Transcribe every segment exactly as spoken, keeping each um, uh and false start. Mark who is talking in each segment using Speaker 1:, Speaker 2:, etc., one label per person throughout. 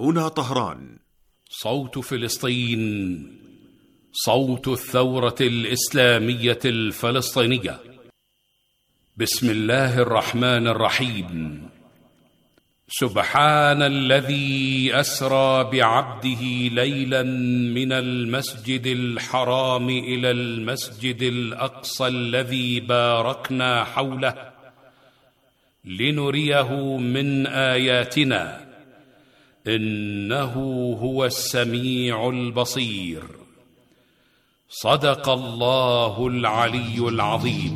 Speaker 1: هنا طهران.
Speaker 2: صوت فلسطين، صوت الثورة الإسلامية الفلسطينية. بسم الله الرحمن الرحيم. سبحان الذي أسرى بعبده ليلا من المسجد الحرام إلى المسجد الأقصى الذي باركنا حوله لنريه من آياتنا إنه هو السميع البصير. صدق الله العلي العظيم.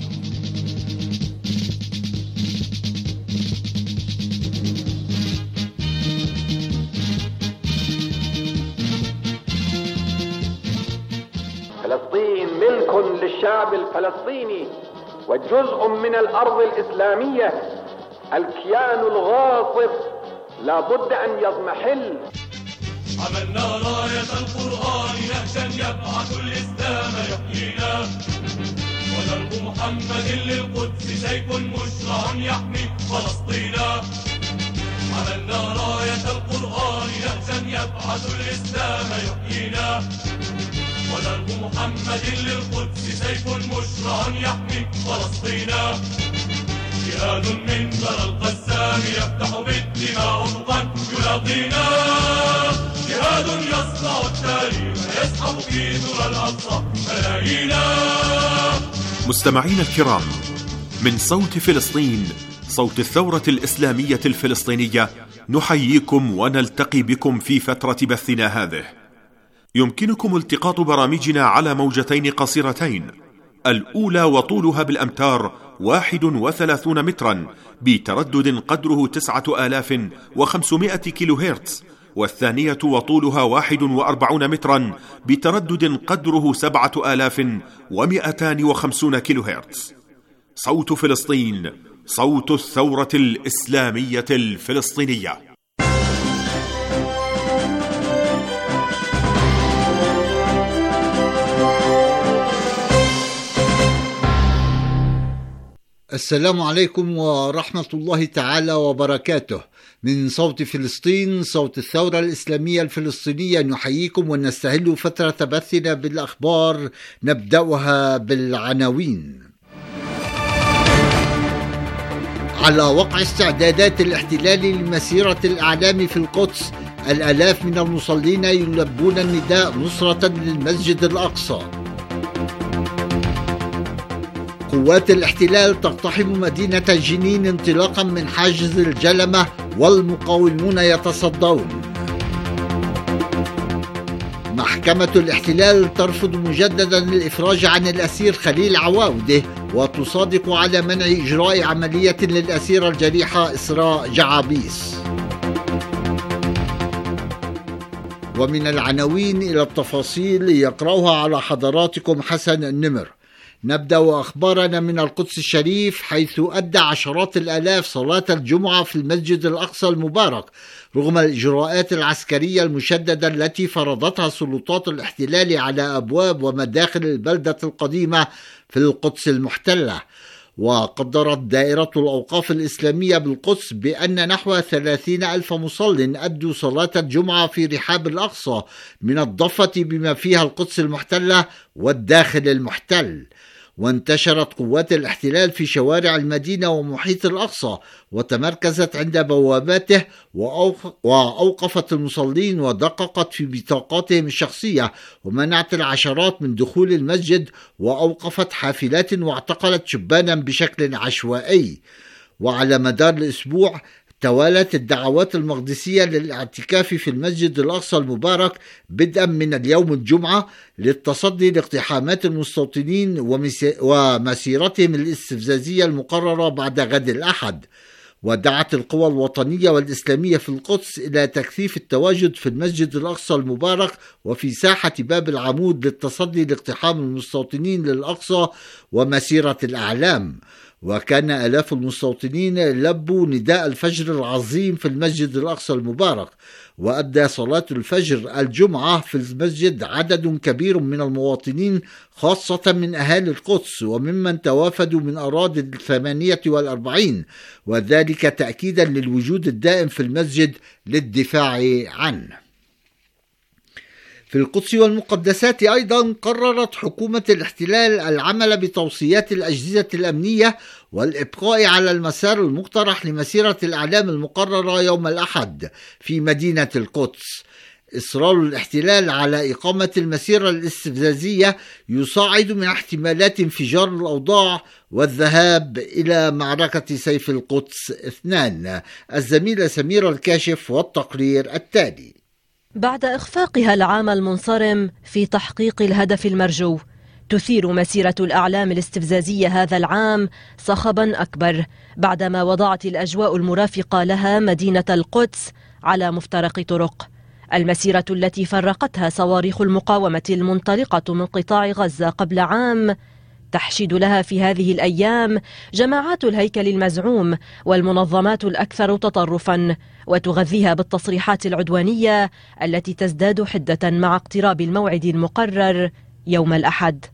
Speaker 3: فلسطين ملك للشعب الفلسطيني وجزء من الأرض الإسلامية. الكيان الغاصب لا بد أن يضمحل.
Speaker 4: عملنا راية القرآن نهجا يبعث الإسلام يحيينا، ودرب محمد للقدس سيف مشرع يحمي فلسطينا. عملنا راية القرآن نهجا يبعث الإسلام يحيينا، ودرب محمد للقدس سيف مشرع يحمي فلسطينا. جهاد من ثرى القسام يفتح بالدماء افقا يلاقينا، جهاد يصنع التاريخ يسحب في ذرى الاقصى ملايينا.
Speaker 1: مستمعين الكرام، من صوت فلسطين، صوت الثورة الإسلامية الفلسطينية، نحييكم ونلتقي بكم في فترة بثنا هذه. يمكنكم التقاط برامجنا على موجتين قصيرتين، الأولى وطولها بالأمتار واحد وثلاثون مترا بتردد قدره تسعة آلاف وخمسمائة كيلو هرتز، والثانية وطولها واحد وأربعون مترا بتردد قدره سبعة آلاف ومائتان وخمسون كيلو هرتز. صوت فلسطين، صوت الثورة الإسلامية الفلسطينية.
Speaker 5: السلام عليكم ورحمة الله تعالى وبركاته. من صوت فلسطين، صوت الثورة الإسلامية الفلسطينية، نحييكم ونستهل فترة بثنا بالأخبار. نبدأها بالعناوين. على وقع استعدادات الاحتلال لمسيرة الأعلام في القدس، الآلاف من المصلين يلبون النداء نصرة للمسجد الأقصى. قوات الاحتلال تقتحم مدينة جنين انطلاقا من حاجز الجلمة والمقاومون يتصدون. محكمة الاحتلال ترفض مجددا الإفراج عن الأسير خليل عواوده، وتصادق على منع إجراء عملية للأسيرة الجريحة إسراء جعابيس. ومن العناوين إلى التفاصيل يقرأها على حضراتكم حسن النمر. نبدأ أخبارنا من القدس الشريف، حيث أدى عشرات الآلاف صلاة الجمعة في المسجد الأقصى المبارك رغم الإجراءات العسكرية المشددة التي فرضتها سلطات الاحتلال على أبواب ومداخل البلدة القديمة في القدس المحتلة. وقدرت دائرة الأوقاف الإسلامية بالقدس بأن نحو ثلاثين ألف مصل أدوا صلاة الجمعة في رحاب الأقصى من الضفة بما فيها القدس المحتلة والداخل المحتل. وانتشرت قوات الاحتلال في شوارع المدينة ومحيط الأقصى، وتمركزت عند بواباته وأوقفت المصلين ودققت في بطاقاتهم الشخصية، ومنعت العشرات من دخول المسجد، وأوقفت حافلات واعتقلت شبانا بشكل عشوائي. وعلى مدار الأسبوع توالت الدعوات المقدسية للاعتكاف في المسجد الأقصى المبارك بدءا من اليوم الجمعة للتصدي لاقتحامات المستوطنين ومسيرتهم الاستفزازية المقررة بعد غد الأحد. ودعت القوى الوطنية والإسلامية في القدس إلى تكثيف التواجد في المسجد الأقصى المبارك وفي ساحة باب العمود للتصدي لاقتحام المستوطنين للأقصى ومسيرة الأعلام. وكان آلاف المستوطنين لبوا نداء الفجر العظيم في المسجد الأقصى المبارك. وأدى صلاة الفجر الجمعة في المسجد عدد كبير من المواطنين خاصة من أهالي القدس وممن توافدوا من أراضي الثمانية والأربعين، وذلك تأكيدا للوجود الدائم في المسجد للدفاع عنه. في القدس والمقدسات أيضا قررت حكومة الاحتلال العمل بتوصيات الأجهزة الأمنية والإبقاء على المسار المقترح لمسيرة الأعلام المقررة يوم الأحد في مدينة القدس. إصرار الاحتلال على إقامة المسيرة الاستفزازية يصاعد من احتمالات انفجار الأوضاع والذهاب إلى معركة سيف القدس اثنان. الزميلة سميرة الكاشف والتقرير التالي.
Speaker 6: بعد إخفاقها العام المنصرم في تحقيق الهدف المرجو، تثير مسيرة الأعلام الاستفزازية هذا العام صخبا أكبر بعدما وضعت الأجواء المرافقة لها مدينة القدس على مفترق طرق. المسيرة التي فرقتها صواريخ المقاومة المنطلقة من قطاع غزة قبل عام تحشد لها في هذه الأيام جماعات الهيكل المزعوم والمنظمات الأكثر تطرفا، وتغذيها بالتصريحات العدوانية التي تزداد حدة مع اقتراب الموعد المقرر يوم الأحد.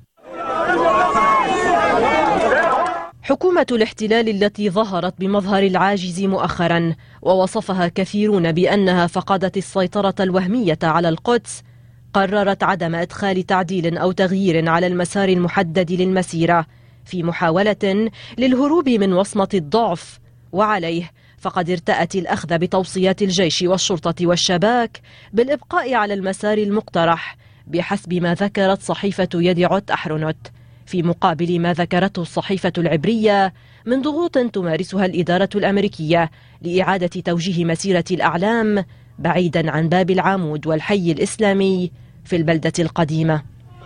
Speaker 6: حكومة الاحتلال التي ظهرت بمظهر العاجز مؤخرا ووصفها كثيرون بأنها فقدت السيطرة الوهمية على القدس، قررت عدم إدخال تعديل أو تغيير على المسار المحدد للمسيرة في محاولة للهروب من وصمة الضعف، وعليه فقد ارتأت الأخذ بتوصيات الجيش والشرطة والشباك بالإبقاء على المسار المقترح بحسب ما ذكرت صحيفة يديعوت أحرونوت، في مقابل ما ذكرته الصحيفة العبرية من ضغوط تمارسها الإدارة الأمريكية لإعادة توجيه مسيرة الأعلام بعيدا عن باب العمود والحي الإسلامي في البلدة القديمة.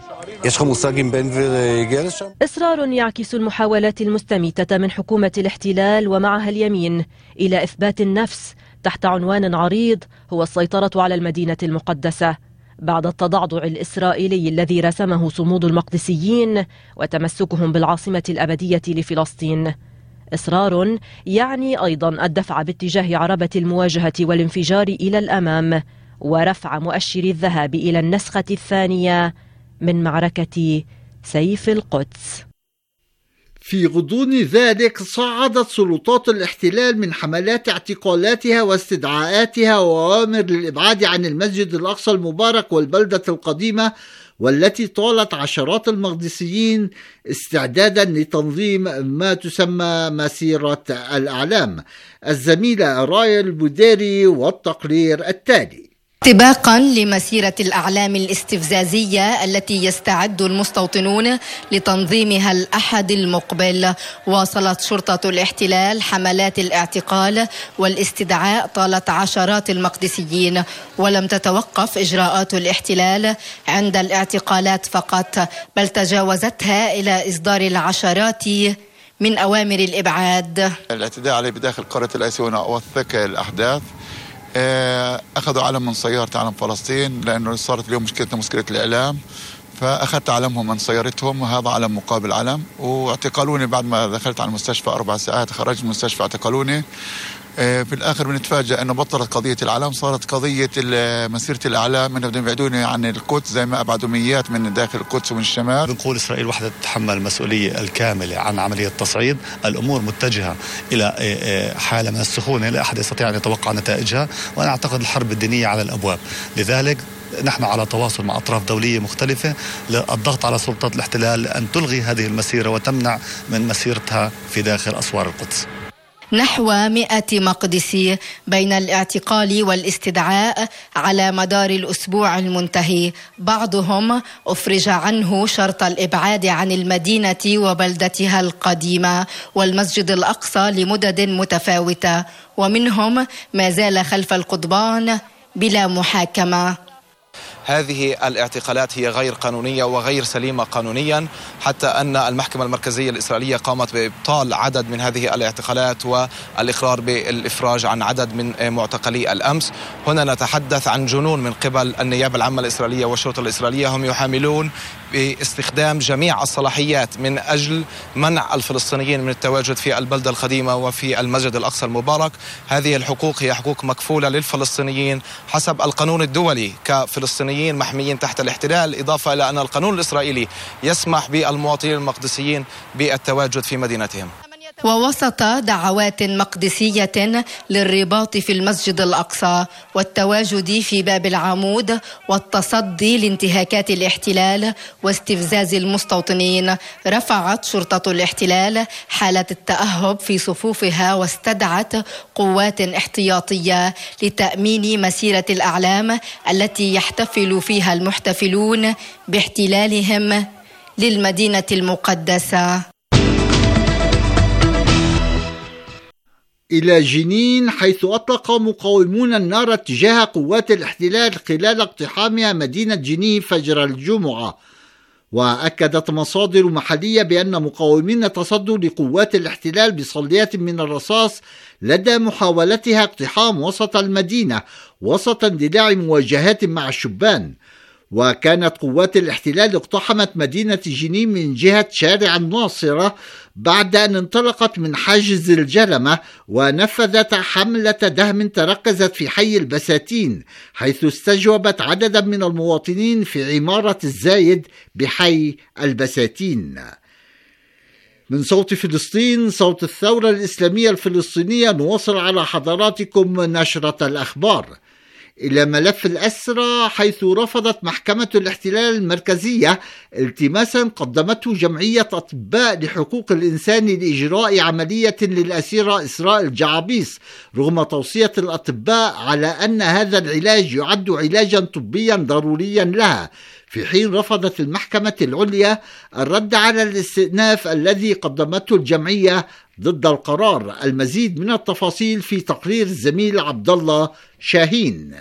Speaker 6: إصرار يعكس المحاولات المستميتة من حكومة الاحتلال ومعها اليمين إلى إثبات النفس تحت عنوان عريض هو السيطرة على المدينة المقدسة بعد التضعضع الإسرائيلي الذي رسمه صمود المقدسيين وتمسكهم بالعاصمة الأبدية لفلسطين. إصرار يعني أيضا الدفع باتجاه عربة المواجهة والانفجار إلى الأمام ورفع مؤشر الذهاب إلى النسخة الثانية من معركة سيف القدس.
Speaker 5: في غضون ذلك صعدت سلطات الاحتلال من حملات اعتقالاتها واستدعاءاتها وأوامر للإبعاد عن المسجد الأقصى المبارك والبلدة القديمة، والتي طالت عشرات المقدسيين استعدادا لتنظيم ما تسمى مسيرة الأعلام. الزميلة رايا البوديري والتقرير التالي.
Speaker 7: سباقا لمسيرة الأعلام الاستفزازية التي يستعد المستوطنون لتنظيمها الأحد المقبل، واصلت شرطة الاحتلال حملات الاعتقال والاستدعاء طالت عشرات المقدسيين، ولم تتوقف إجراءات الاحتلال عند الاعتقالات فقط، بل تجاوزتها إلى إصدار العشرات من أوامر الإبعاد.
Speaker 8: الاعتداء عليه بداخل قرية الأيسونة وثق الأحداث، أخذوا علم من سيارة علم فلسطين لأنه صارت اليوم مشكلتنا مشكلة الإعلام، فأخذت علمهم من سيارتهم وهذا علم مقابل علم، واعتقلوني بعد ما دخلت على المستشفى أربع ساعات، خرجت من المستشفى اعتقلوني. في الآخر بنتفاجأ أنه بطلت قضية العلم، صارت قضية مسيرة الأعلام، أنه بدهم يبعدوني عن القدس زي ما أبعدوا ميات من داخل القدس ومن الشمال.
Speaker 9: بنقول إسرائيل وحدة تتحمل المسؤولية الكاملة عن عملية التصعيد، الأمور متجهة إلى حالة من السخونة لا أحد يستطيع أن يتوقع نتائجها، وأنا أعتقد الحرب الدينية على الأبواب. لذلك نحن على تواصل مع أطراف دولية مختلفة للضغط على سلطات الاحتلال أن تلغي هذه المسيرة وتمنع من مسيرتها في داخل أسوار القدس.
Speaker 7: نحو مئة مقدسي بين الاعتقال والاستدعاء على مدار الأسبوع المنتهي، بعضهم أفرج عنه شرط الإبعاد عن المدينة وبلدتها القديمة والمسجد الأقصى لمدد متفاوتة، ومنهم ما زال خلف القضبان بلا محاكمة.
Speaker 10: هذه الاعتقالات هي غير قانونية وغير سليمة قانونيا، حتى أن المحكمة المركزية الإسرائيلية قامت بإبطال عدد من هذه الاعتقالات والإقرار بالإفراج عن عدد من معتقلي الأمس. هنا نتحدث عن جنون من قبل النيابة العامة الإسرائيلية والشرطة الإسرائيلية، هم يحاملون باستخدام جميع الصلاحيات من أجل منع الفلسطينيين من التواجد في البلدة القديمة وفي المسجد الأقصى المبارك. هذه الحقوق هي حقوق مكفولة للفلسطينيين حسب القانون الدولي كفلسطينيين محميين تحت الاحتلال، إضافة إلى أن القانون الإسرائيلي يسمح بالمواطنين المقدسيين بالتواجد في مدينتهم.
Speaker 7: ووسط دعوات مقدسية للرباط في المسجد الأقصى والتواجد في باب العمود والتصدي لانتهاكات الاحتلال واستفزاز المستوطنين، رفعت شرطة الاحتلال حالة التأهب في صفوفها واستدعت قوات احتياطية لتأمين مسيرة الأعلام التي يحتفل فيها المحتفلون باحتلالهم للمدينة المقدسة.
Speaker 5: إلى جنين، حيث أطلق مقاومون النار تجاه قوات الاحتلال خلال اقتحامها مدينة جنين فجر الجمعة. وأكدت مصادر محلية بأن مقاومين تصدوا لقوات الاحتلال بصليات من الرصاص لدى محاولتها اقتحام وسط المدينة وسط اندلاع مواجهات مع الشبان. وكانت قوات الاحتلال اقتحمت مدينة جنين من جهة شارع الناصرة بعد أن انطلقت من حاجز الجلمة، ونفذت حملة دهم تركزت في حي البساتين، حيث استجوبت عددا من المواطنين في عمارة الزايد بحي البساتين. من صوت فلسطين، صوت الثورة الإسلامية الفلسطينية، نواصل على حضراتكم نشرة الأخبار. إلى ملف الأسرى، حيث رفضت محكمة الاحتلال المركزية التماسا قدمته جمعية أطباء لحقوق الإنسان لإجراء عملية للأسيرة إسراء الجعابيس، رغم توصية الأطباء على أن هذا العلاج يعد علاجا طبيا ضروريا لها، في حين رفضت المحكمة العليا الرد على الاستئناف الذي قدمته الجمعية ضد القرار. المزيد من التفاصيل في تقرير الزميل عبد الله شاهين.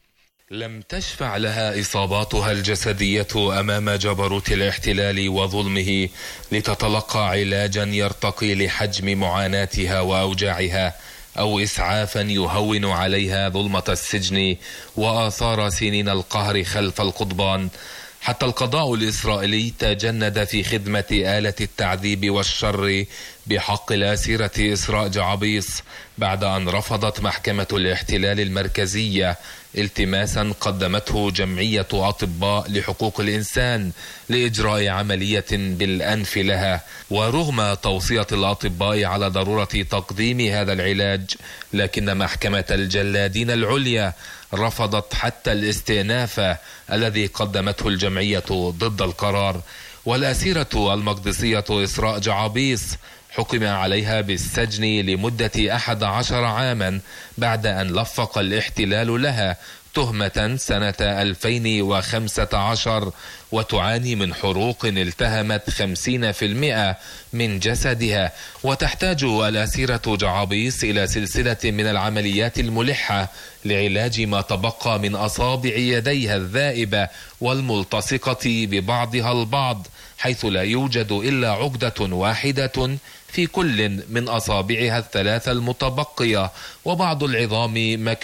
Speaker 11: لم تشفع لها إصاباتها الجسدية أمام جبروت الاحتلال وظلمه لتتلقى علاجا يرتقي لحجم معاناتها وأوجاعها، أو إسعافا يهون عليها ظلمة السجن وآثار سنين القهر خلف القضبان. حتى القضاء الإسرائيلي تجند في خدمة آلة التعذيب والشر بحق الأسيرة إسراء جعابيس، بعد أن رفضت محكمة الاحتلال المركزية التماسا قدمته جمعية أطباء لحقوق الإنسان لإجراء عملية بالأنف لها. ورغم توصية الأطباء على ضرورة تقديم هذا العلاج، لكن محكمة الجلادين العليا رفضت حتى الاستئناف الذي قدمته الجمعية ضد القرار. والأسيرة المقدسية إسراء جعابيس حكم عليها بالسجن لمدة أحد عشر عاما بعد أن لفق الاحتلال لها تهمة سنة ألفين وخمسة عشر، وتعاني من حروق التهمت خمسين بالمئة من جسدها. وتحتاج الأسيرة جعابيس إلى سلسلة من العمليات الملحة لعلاج ما تبقى من أصابع يديها الذائبة والملتصقة ببعضها البعض، حيث لا يوجد إلا عقدة واحدة في كل من أصابعها الثلاثة المتبقية، وبعض العظام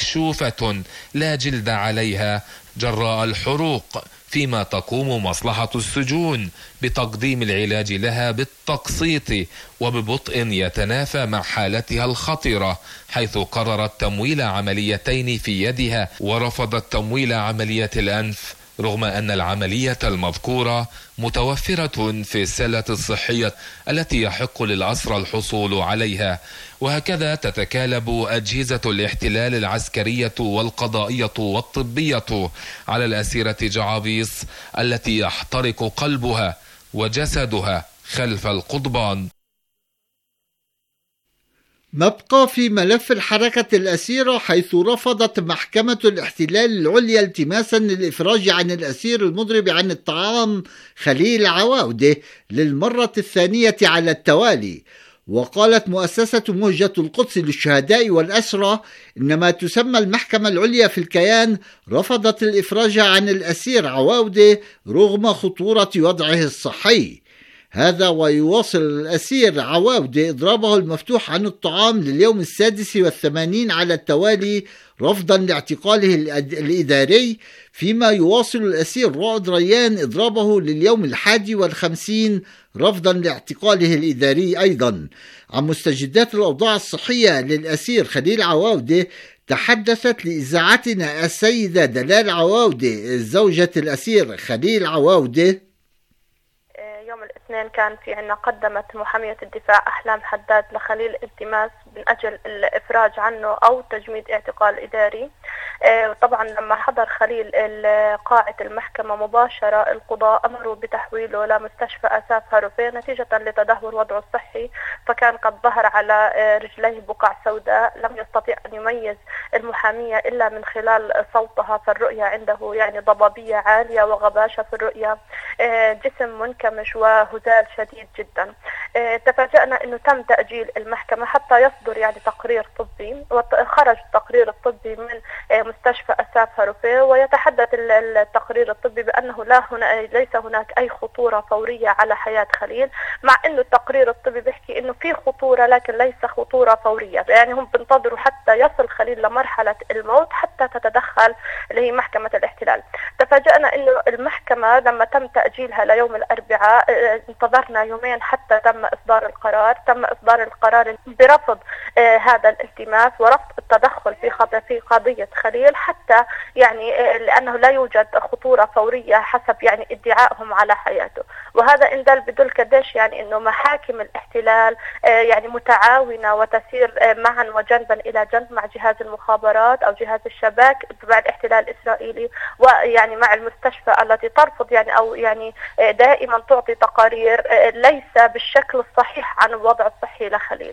Speaker 11: مكشوفة لا جلد عليها جراء الحروق، فيما تقوم مصلحة السجون بتقديم العلاج لها بالتقسيط وببطء يتنافى مع حالتها الخطرة، حيث قررت تمويل عمليتين في يدها ورفضت تمويل عملية الأنف، رغم أن العملية المذكورة متوفرة في السلة الصحية التي يحق للأسرى الحصول عليها. وهكذا تتكالب أجهزة الاحتلال العسكرية والقضائية والطبية على الأسيرة جعابيس التي يحترق قلبها وجسدها خلف القضبان.
Speaker 5: نبقى في ملف الحركة الأسيرة، حيث رفضت محكمة الاحتلال العليا التماسا للإفراج عن الأسير المضرب عن الطعام خليل عواودة للمرة الثانية على التوالي. وقالت مؤسسة مهجة القدس للشهداء والأسرى إن ما تسمى المحكمة العليا في الكيان رفضت الإفراج عن الأسير عواودة رغم خطورة وضعه الصحي. هذا ويواصل الأسير عواودة إضرابه المفتوح عن الطعام لليوم السادس والثمانين على التوالي رفضا لاعتقاله الإداري، فيما يواصل الأسير رائد ريان إضرابه لليوم الحادي والخمسين رفضا لاعتقاله الإداري أيضا. عن مستجدات الأوضاع الصحية للأسير خليل عواودة تحدثت لإذاعتنا السيدة دلال عواودة زوجة الأسير خليل عواودة.
Speaker 12: يوم الاثنين كان في عنا قدمت محامية الدفاع أحلام حداد لخليل التماس من أجل الإفراج عنه أو تجميد اعتقال إداري. طبعا لما حضر خليل قاعة المحكمة مباشرة القضاء أمروا بتحويله لمستشفى أساف هاروفيه نتيجة لتدهور وضعه الصحي، فكان قد ظهر على رجليه بقع سوداء لم يستطيع أن يميز المحامية إلا من خلال صوتها، فالرؤية عنده يعني ضبابية عالية وغباشة في الرؤية، جسم منكمش وهزال شديد جدا. تفاجأنا أنه تم تأجيل المحكمة حتى يصدر يعني تقرير طبي، وخرج التقرير الطبي من مستشفى أساف هاروفيه، ويتحدث التقرير الطبي بأنه لا هنا ليس هناك أي خطورة فورية على حياة خليل، مع أنه التقرير الطبي بيحكي أنه في خطورة لكن ليس خطورة فورية، يعني هم بينتظروا حتى يصل خليل لمرحلة الموت حتى تتدخل اللي هي محكمة الاحتلال. تفاجأنا أنه المحكمة لما تم تأجيلها ليوم الأربعاء انتظرنا يومين حتى تم إصدار القرار، تم إصدار القرار برفض آه هذا الالتماس ورفض التدخل في في قضية خليل، حتى يعني آه لأنه لا يوجد خطورة فورية حسب يعني ادعائهم على حياته. وهذا إن دل بدل قديش يعني إنه محاكم الاحتلال آه يعني متعاونة وتسير آه معا وجنبا إلى جنب مع جهاز المخابرات أو جهاز الشباك تبع الاحتلال الإسرائيلي، ويعني مع المستشفى التي ترفض يعني أو يعني آه دائما تعطي تقارير آه ليس بالشكل الصحيح عن الوضع الصحي لخليل.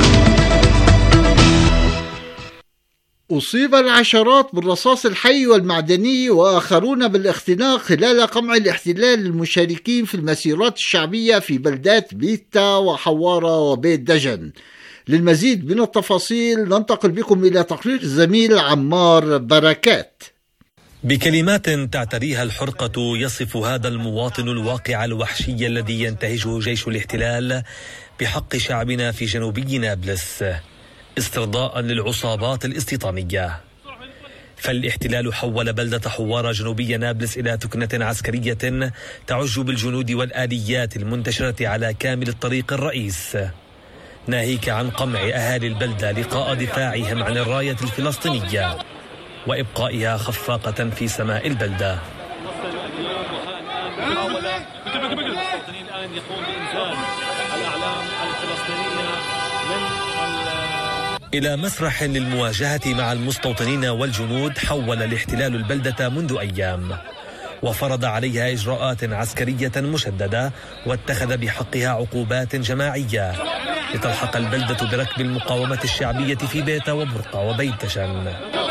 Speaker 5: أصيب العشرات بالرصاص الحي والمعدني وآخرون بالاختناق خلال قمع الاحتلال المشاركين في المسيرات الشعبية في بلدات بيتا وحوارة وبيت دجن. للمزيد من التفاصيل ننتقل بكم إلى تقرير الزميل عمار بركات.
Speaker 13: بكلمات تعتريها الحرقة يصف هذا المواطن الواقع الوحشي الذي ينتهجه جيش الاحتلال بحق شعبنا في جنوبي نابلس استرضاء للعصابات الاستيطانية. فالاحتلال حول بلدة حوارة جنوبي نابلس إلى تكنة عسكرية تعج بالجنود والآليات المنتشرة على كامل الطريق الرئيس، ناهيك عن قمع أهالي البلدة لقاء دفاعهم عن الراية الفلسطينية وإبقائها خفاقة في سماء البلدة. إلى مسرح للمواجهة مع المستوطنين والجنود حول الاحتلال البلدة منذ أيام، وفرض عليها إجراءات عسكرية مشددة واتخذ بحقها عقوبات جماعية لتلحق البلدة بركب المقاومة الشعبية في بيتا وبرقة وبيت دجن.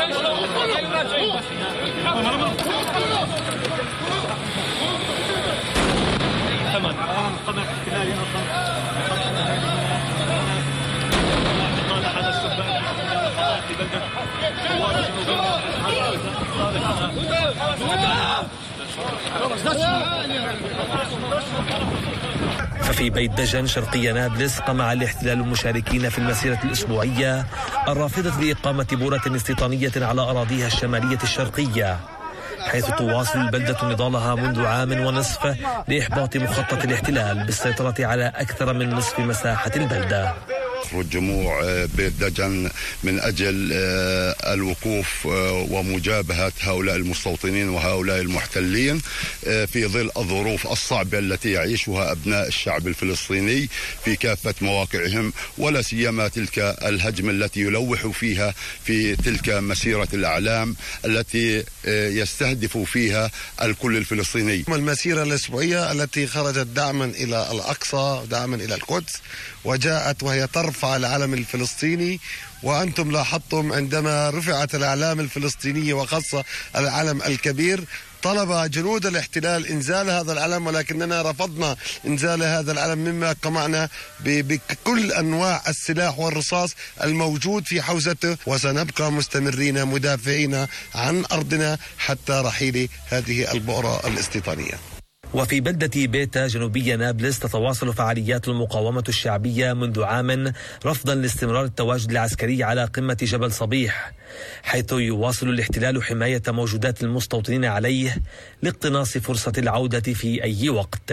Speaker 13: ففي بيت دجن شرقي نابلس قمع الاحتلال المشاركين في المسيرة الأسبوعية الرافضة لإقامة بورة استيطانية على أراضيها الشمالية الشرقية، حيث تواصل البلدة نضالها منذ عام ونصف لإحباط مخطط الاحتلال بالسيطرة على أكثر من نصف مساحة البلدة.
Speaker 14: جموع بيت دجن من أجل الوقوف ومجابهة هؤلاء المستوطنين وهؤلاء المحتلين في ظل الظروف الصعبة التي يعيشها أبناء الشعب الفلسطيني في كافة مواقعهم، ولا سيما تلك الهجمة التي يلوح فيها في تلك مسيرة الأعلام التي يستهدف فيها الكل الفلسطيني.
Speaker 15: المسيرة الأسبوعية التي خرجت دعما إلى الأقصى دعما إلى القدس، وجاءت وهي ترفض يرفع العلم الفلسطيني، وأنتم لاحظتم عندما رفعت الأعلام الفلسطينية وخاصة العلم الكبير طلب جنود الاحتلال إنزال هذا العلم، ولكننا رفضنا إنزال هذا العلم مما قمعنا بكل أنواع السلاح والرصاص الموجود في حوزته، وسنبقى مستمرين مدافعين عن أرضنا حتى رحيل هذه البؤرة الاستيطانية.
Speaker 13: وفي بلدة بيتا جنوبية نابلس تتواصل فعاليات المقاومة الشعبية منذ عام رفضا لاستمرار التواجد العسكري على قمة جبل صبيح، حيث يواصل الاحتلال حماية موجودات المستوطنين عليه لاقتناص فرصة العودة في أي وقت.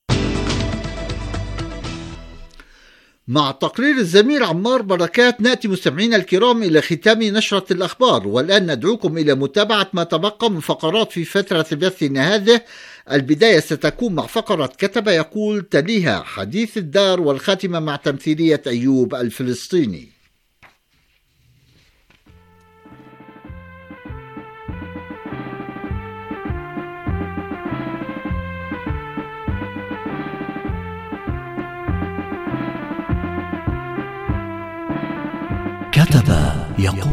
Speaker 5: مع تقرير الزميل عمار بركات نأتي مستمعينا الكرام إلى ختام نشرة الأخبار، والآن ندعوكم إلى متابعة ما تبقى من فقرات في فترة بثنا هذه. البداية ستكون مع فقرة كتب يقول، تليها حديث الدار، والخاتمة مع تمثيلية أيوب الفلسطيني.
Speaker 16: كتب يقول.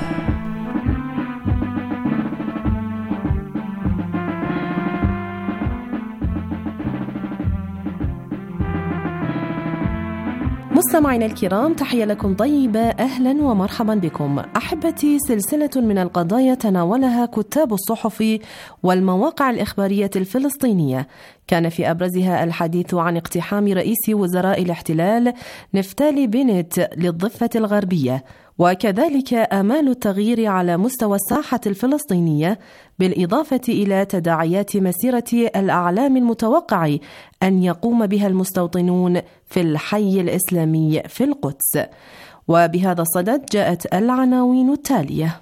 Speaker 17: مستمعينا الكرام، تحية لكم طيبة، أهلا ومرحبا بكم. أحبتي، سلسلة من القضايا تناولها كتاب الصحف والمواقع الإخبارية الفلسطينية، كان في أبرزها الحديث عن اقتحام رئيس وزراء الاحتلال نفتالي بنت للضفة الغربية، وكذلك آمال التغيير على مستوى الساحة الفلسطينية، بالإضافة إلى تداعيات مسيرة الأعلام المتوقع أن يقوم بها المستوطنون في الحي الإسلامي في القدس. وبهذا الصدد جاءت العناوين التالية: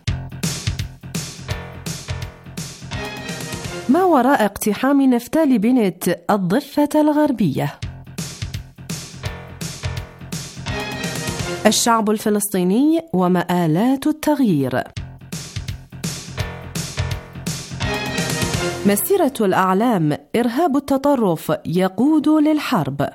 Speaker 17: ما وراء اقتحام نفتالي بنت الضفة الغربية؟ الشعب الفلسطيني ومآلات التغيير. مسيرة الأعلام، إرهاب التطرف يقود للحرب.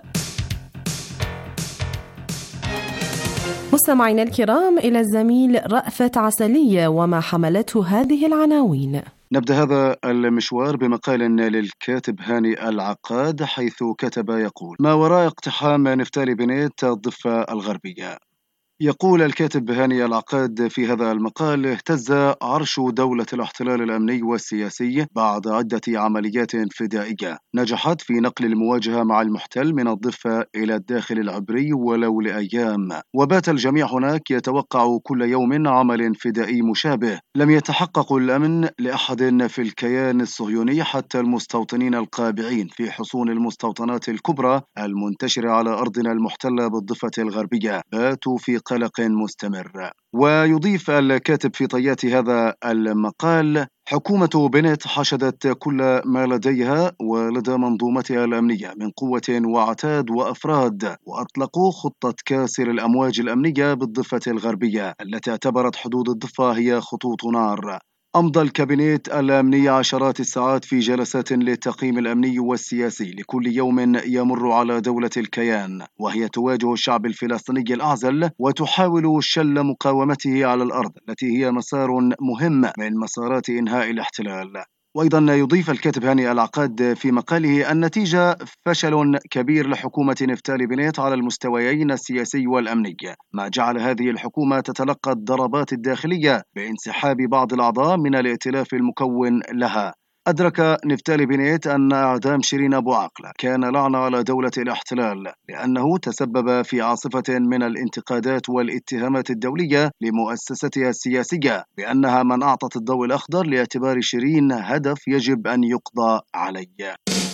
Speaker 17: مستمعينا الكرام، إلى الزميل رأفت عسلية وما حملته هذه العناوين.
Speaker 18: نبدأ هذا المشوار بمقال للكاتب هاني العقاد، حيث كتب يقول: ما وراء اقتحام نفتالي بنت الضفة الغربية. يقول الكاتب هاني العقاد في هذا المقال: اهتز عرش دولة الاحتلال الأمني والسياسي بعد عدة عمليات فدائية نجحت في نقل المواجهة مع المحتل من الضفة إلى الداخل العبري ولو لأيام، وبات الجميع هناك يتوقع كل يوم عمل فدائي مشابه. لم يتحقق الأمن لأحد في الكيان الصهيوني حتى المستوطنين القابعين في حصون المستوطنات الكبرى المنتشرة على أرضنا المحتلة بالضفة الغربية باتوا في قلق مستمر. ويضيف الكاتب في طيات هذا المقال: حكومة بنت حشدت كل ما لديها ولدى منظومتها الأمنية من قوة وعتاد وأفراد، وأطلقوا خطة كاسر الأمواج الأمنية بالضفة الغربية التي اعتبرت حدود الضفة هي خطوط نار. أمضى الكابينت الأمني عشرات الساعات في جلسات للتقييم الأمني والسياسي لكل يوم يمر على دولة الكيان، وهي تواجه الشعب الفلسطيني الأعزل وتحاول شل مقاومته على الأرض التي هي مسار مهم من مسارات إنهاء الاحتلال. وأيضا يضيف الكاتب هاني العقاد في مقاله: النتيجة فشل كبير لحكومة نفتالي بنت على المستويين السياسي والأمني، ما جعل هذه الحكومة تتلقى الضربات الداخلية بانسحاب بعض الأعضاء من الائتلاف المكون لها. أدرك نفتالي بنت أن إعدام شيرين أبو عقلة كان لعنة على دولة الاحتلال، لأنه تسبب في عاصفة من الانتقادات والاتهامات الدولية لمؤسستها السياسية بأنها من أعطت الضوء الأخضر لاعتبار شيرين هدف يجب أن يقضى عليه.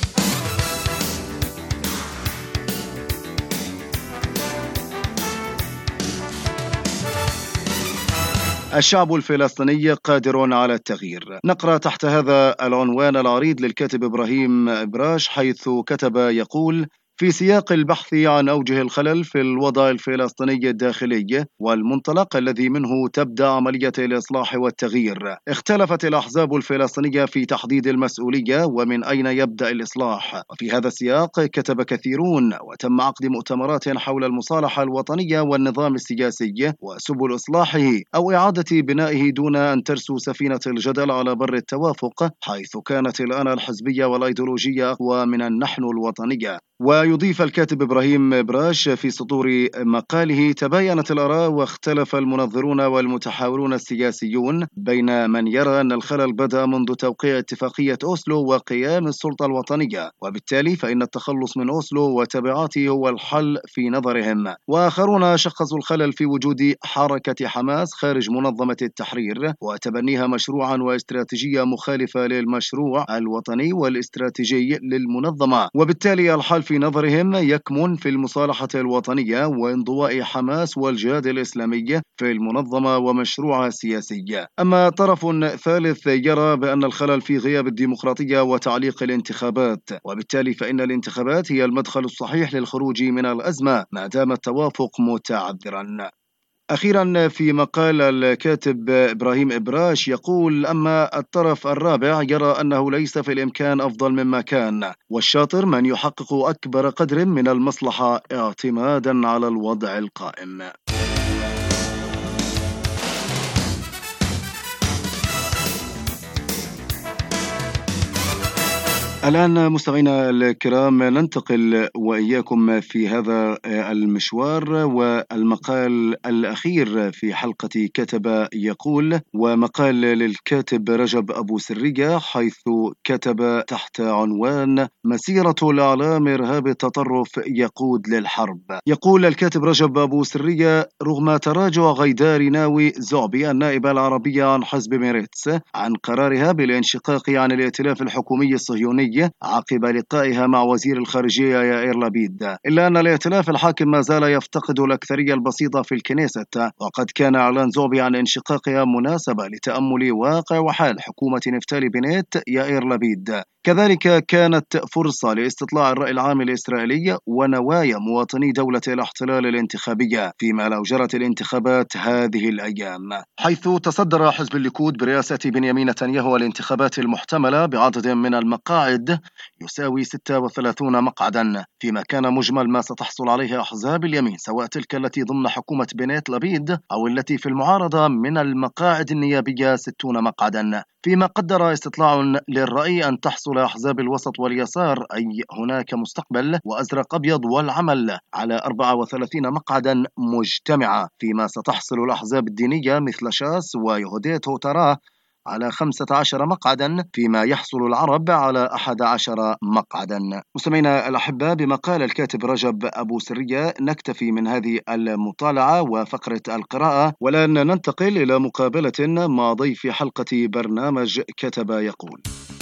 Speaker 18: الشعب الفلسطيني قادر على التغيير. نقرأ تحت هذا العنوان العريض للكاتب إبراهيم براش، حيث كتب يقول: في سياق البحث عن أوجه الخلل في الوضع الفلسطيني الداخلي والمنطلق الذي منه تبدأ عملية الإصلاح والتغيير، اختلفت الأحزاب الفلسطينية في تحديد المسؤولية ومن أين يبدأ الإصلاح. وفي هذا السياق كتب كثيرون وتم عقد مؤتمرات حول المصالحة الوطنية والنظام السياسي وسبل إصلاحه أو إعادة بنائه دون أن ترسو سفينة الجدل على بر التوافق، حيث كانت الآن الحزبية والأيديولوجية أقوى من النحن الوطنية. ويضيف الكاتب إبراهيم براش في سطور مقاله: تباينت الآراء واختلف المنظرون والمتحاورون السياسيون بين من يرى أن الخلل بدأ منذ توقيع اتفاقية أوسلو وقيام السلطة الوطنية، وبالتالي فإن التخلص من أوسلو وتبعاته هو الحل في نظرهم، وآخرون شخصوا الخلل في وجود حركة حماس خارج منظمة التحرير وتبنيها مشروعا واستراتيجية مخالفة للمشروع الوطني والاستراتيجي للمنظمة، وبالتالي الحل في نظرهم يكمن في المصالحة الوطنية وانضواء حماس والجهاد الإسلامي في المنظمة ومشروعها السياسي. أما طرف ثالث يرى بأن الخلل في غياب الديمقراطية وتعليق الانتخابات، وبالتالي فإن الانتخابات هي المدخل الصحيح للخروج من الأزمة ما دام التوافق متعذرا. أخيرا في مقال الكاتب إبراهيم إبراش يقول: أما الطرف الرابع يرى أنه ليس في الإمكان أفضل مما كان، والشاطر من يحقق أكبر قدر من المصلحة اعتمادا على الوضع القائم. الآن مستمعينا الكرام ننتقل وإياكم في هذا المشوار والمقال الأخير في حلقة كتب يقول، ومقال للكاتب رجب أبو سرية، حيث كتب تحت عنوان مسيرة الإعلام إرهاب التطرف يقود للحرب. يقول الكاتب رجب أبو سرية: رغم تراجع غيداء ريناوي زعبي النائبة العربية عن حزب ميريتس عن قرارها بالانشقاق عن الائتلاف الحكومي الصهيوني عقب لقائها مع وزير الخارجية يائير لبيد، إلا أن الائتلاف الحاكم ما زال يفتقد الأكثرية البسيطة في الكنيست، وقد كان إعلان زعبي عن انشقاقها مناسبة لتأمل واقع وحال حكومة نفتالي بنيت يائير لبيد. كذلك كانت فرصة لاستطلاع الرأي العام الإسرائيلي ونوايا مواطني دولة الاحتلال الانتخابية، فيما لو جرت الانتخابات هذه الأيام، حيث تصدر حزب الليكود برئاسة بنيامين نتنياهو الانتخابات المحتملة بعدد من المقاعد يساوي ستة وثلاثين مقعدا، فيما كان مجمل ما ستحصل عليه أحزاب اليمين سواء تلك التي ضمن حكومة بنيت لبيد أو التي في المعارضة من المقاعد النيابية ستون مقعدا، فيما قدر استطلاع للرأي أن تحصل أحزاب الوسط واليسار، أي هناك مستقبل وأزرق أبيض والعمل، على أربعة وثلاثين مقعدا مجتمعة، فيما ستحصل الأحزاب الدينية مثل شاس ويهوديت هوتراه على خمسة عشر مقعدا، فيما يحصل العرب على أحد عشر مقعدا. مستمعينا الأحباء، بمقال الكاتب رجب أبو سرية نكتفي من هذه المطالعة وفقرة القراءة، والآن ننتقل إلى مقابلة مع ضيف حلقة برنامج كتب يقول.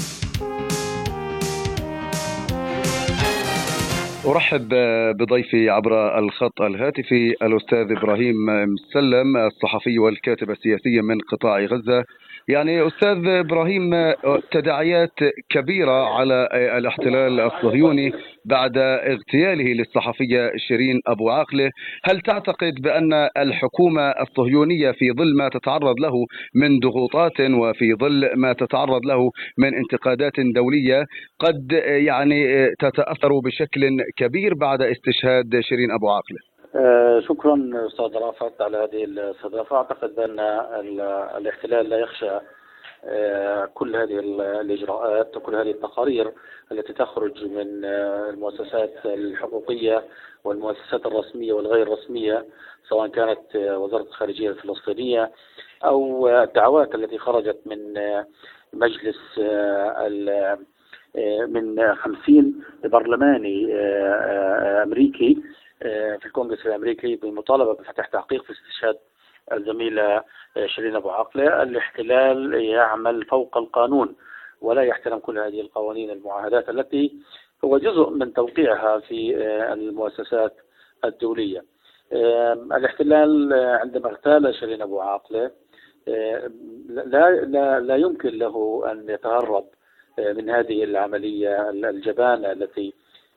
Speaker 18: أرحب بضيفي عبر الخط الهاتفي الأستاذ إبراهيم مسلم، الصحفي والكاتب السياسي من قطاع غزة. يعني أستاذ إبراهيم، تداعيات كبيرة على الاحتلال الصهيوني بعد اغتياله للصحفية شيرين أبو عاقلة. هل تعتقد بأن الحكومة الصهيونية في ظل ما تتعرض له من ضغوطات وفي ظل ما تتعرض له من انتقادات دولية قد يعني تتأثر بشكل كبير بعد استشهاد شيرين أبو عاقلة؟
Speaker 16: آه شكرا أستاذ رافت على هذه الاستضافة. أعتقد أن الاحتلال لا يخشى آه كل هذه الإجراءات وكل هذه التقارير التي تخرج من آه المؤسسات الحقوقية والمؤسسات الرسمية والغير رسمية، سواء كانت آه وزارة الخارجية الفلسطينية أو آه الدعوات التي خرجت من آه مجلس آه من خمسين برلماني آه آه أمريكي في الكونغرس الأمريكي بالمطالبة بفتح تحقيق في استشهاد الزميلة شيرين أبو عاقلة. الاحتلال يعمل فوق القانون ولا يحترم كل هذه القوانين المعاهدات التي هو جزء من توقيعها في المؤسسات الدولية. الاحتلال عندما اغتال شيرين أبو عاقلة لا, لا, لا يمكن له أن يتهرب من هذه العملية الجبانة التي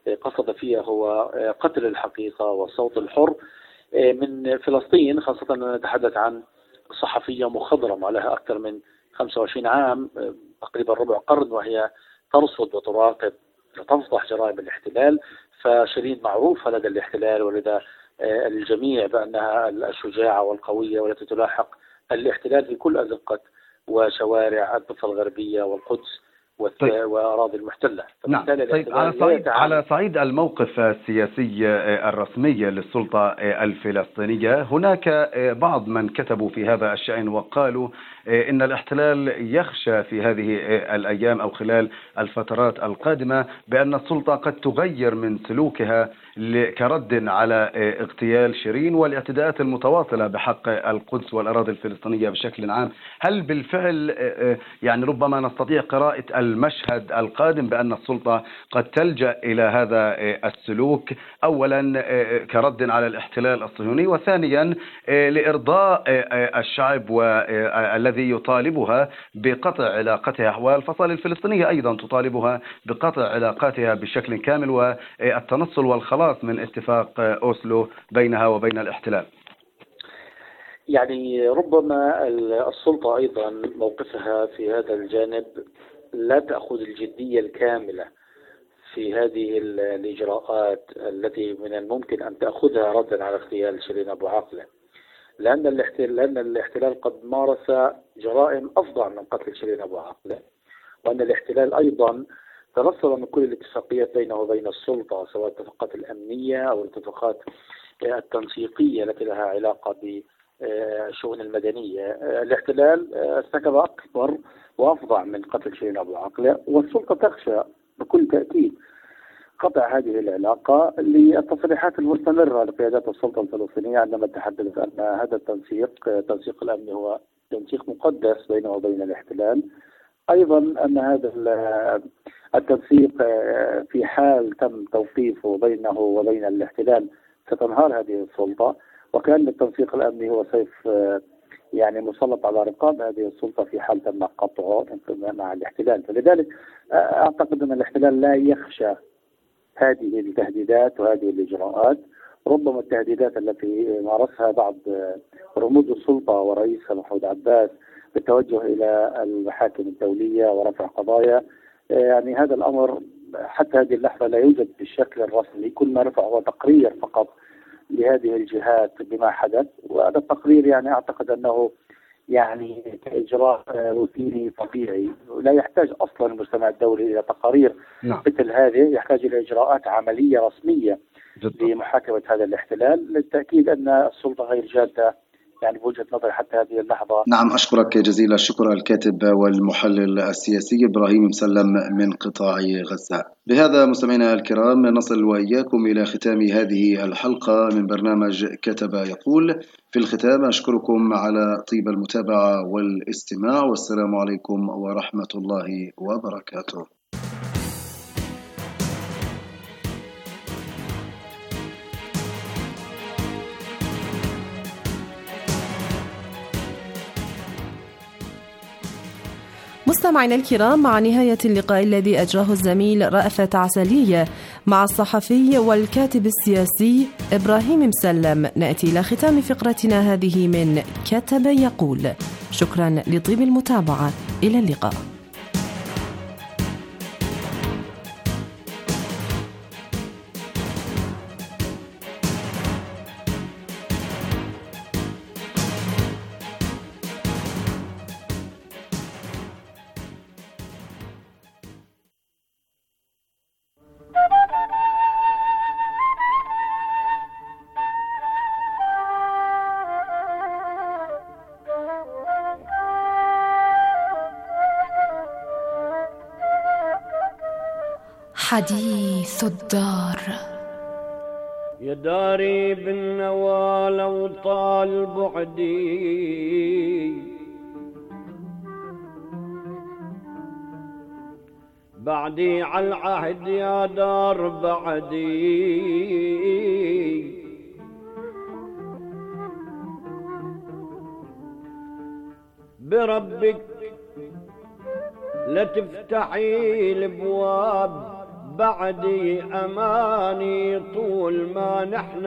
Speaker 16: قصد فيها هو قتل الحقيقة والصوت الحر من فلسطين، خاصة أننا نتحدث عن صحفية مخضرمة لها أكثر من خمسة وعشرين عام، تقريبا ربع قرن، وهي ترصد وتراقب وتفضح جرائم الاحتلال. فشيرين معروفة لدى الاحتلال ولدى الجميع بأنها الشجاعة والقوية والتي تلاحق الاحتلال في كل أزقة وشوارع الضفة الغربية والقدس وأراضي المحتلة.
Speaker 19: نعم. طيب على صعيد على صعيد الموقف السياسي الرسمي للسلطة الفلسطينية، هناك بعض من كتبوا في هذا الشأن وقالوا إن الاحتلال يخشى في هذه الأيام أو خلال الفترات القادمة بأن السلطة قد تغير من سلوكها كرد على اغتيال شيرين والاعتداءات المتواصلة بحق القدس والأراضي الفلسطينية بشكل عام. هل بالفعل يعني ربما نستطيع قراءة المشهد القادم بأن السلطة قد تلجأ إلى هذا السلوك، أولا كرد على الاحتلال الصهيوني، وثانيا لإرضاء الشعب والذي يطالبها بقطع علاقتها، والفصائل الفلسطينية أيضا تطالبها بقطع علاقاتها بشكل كامل والتنصل والخلاص من اتفاق أوسلو بينها وبين الاحتلال؟
Speaker 16: يعني ربما السلطة أيضا موقفها في هذا الجانب لا تأخذ الجدية الكاملة في هذه الإجراءات التي من الممكن أن تأخذها ردا على اغتيال شيرين أبو عاقلة، لأن الاحتلال, لأن الاحتلال قد مارس جرائم أفظع من قتل شيرين أبو عاقلة، وأن الاحتلال أيضا تنصل من كل الاتفاقيات بينه وبين السلطة، سواء الاتفاقات الأمنية أو الاتفاقات التنسيقية التي لها علاقة بالشؤون المدنية. الاحتلال ارتكب أكبر وأفظع من قتل شيرين أبو عاقلة، والسلطة تخشى بكل تأكيد قطع هذه العلاقة للتصريحات المستمرة لقيادات السلطة الفلسطينية عندما تحدث أن هذا التنسيق التنسيق الأمني هو تنسيق مقدس بينه وبين الاحتلال. أيضا أن هذا التنسيق في حال تم توقيفه بينه وبين الاحتلال ستنهار هذه السلطة، وكأن التنسيق الأمني هو سيف يعني مسلط على رقاب هذه السلطة في حال تم قطعه مع الاحتلال. فلذلك أعتقد أن الاحتلال لا يخشى هذه التهديدات وهذه الإجراءات. ربما التهديدات التي مارسها بعض رموز السلطة ورئيسها محمود عباس بالتوجه إلى المحاكم الدولية ورفع قضايا، يعني هذا الأمر حتى هذه اللحظة لا يوجد بالشكل الرسمي. كل ما رفع هو تقرير فقط لهذه الجهات بما حدث، وهذا التقرير يعني أعتقد أنه يعني كإجراء روتيني طبيعي لا يحتاج أصلا المجتمع الدولي إلى تقارير نعم. مثل هذه، يحتاج إلى إجراءات عملية رسمية جدا لمحاكمة هذا الاحتلال. للتأكيد أن السلطة غير جادة يعني بوجهة نظري حتى هذه اللحظة.
Speaker 18: نعم، أشكرك جزيل الشكر الكاتب والمحلل السياسي إبراهيم مسلم من قطاع غزة. بهذا مستمعينا الكرام نصل وإياكم إلى ختام هذه الحلقة من برنامج كتب يقول. في الختام أشكركم على طيب المتابعة والاستماع، والسلام عليكم ورحمة الله وبركاته.
Speaker 17: مستمعينا الكرام، مع نهاية اللقاء الذي أجراه الزميل رأفت عسلية مع الصحفي والكاتب السياسي إبراهيم مسلم، نأتي إلى ختام فقرتنا هذه من كتب يقول. شكرا لطيب المتابعة، إلى اللقاء.
Speaker 7: حديث الدار.
Speaker 20: يا داري بالنوى لو طال بعدي، بعدي على العهد يا دار بعدي، بربك لا تفتحي الابواب بعدي أماني طول ما نحن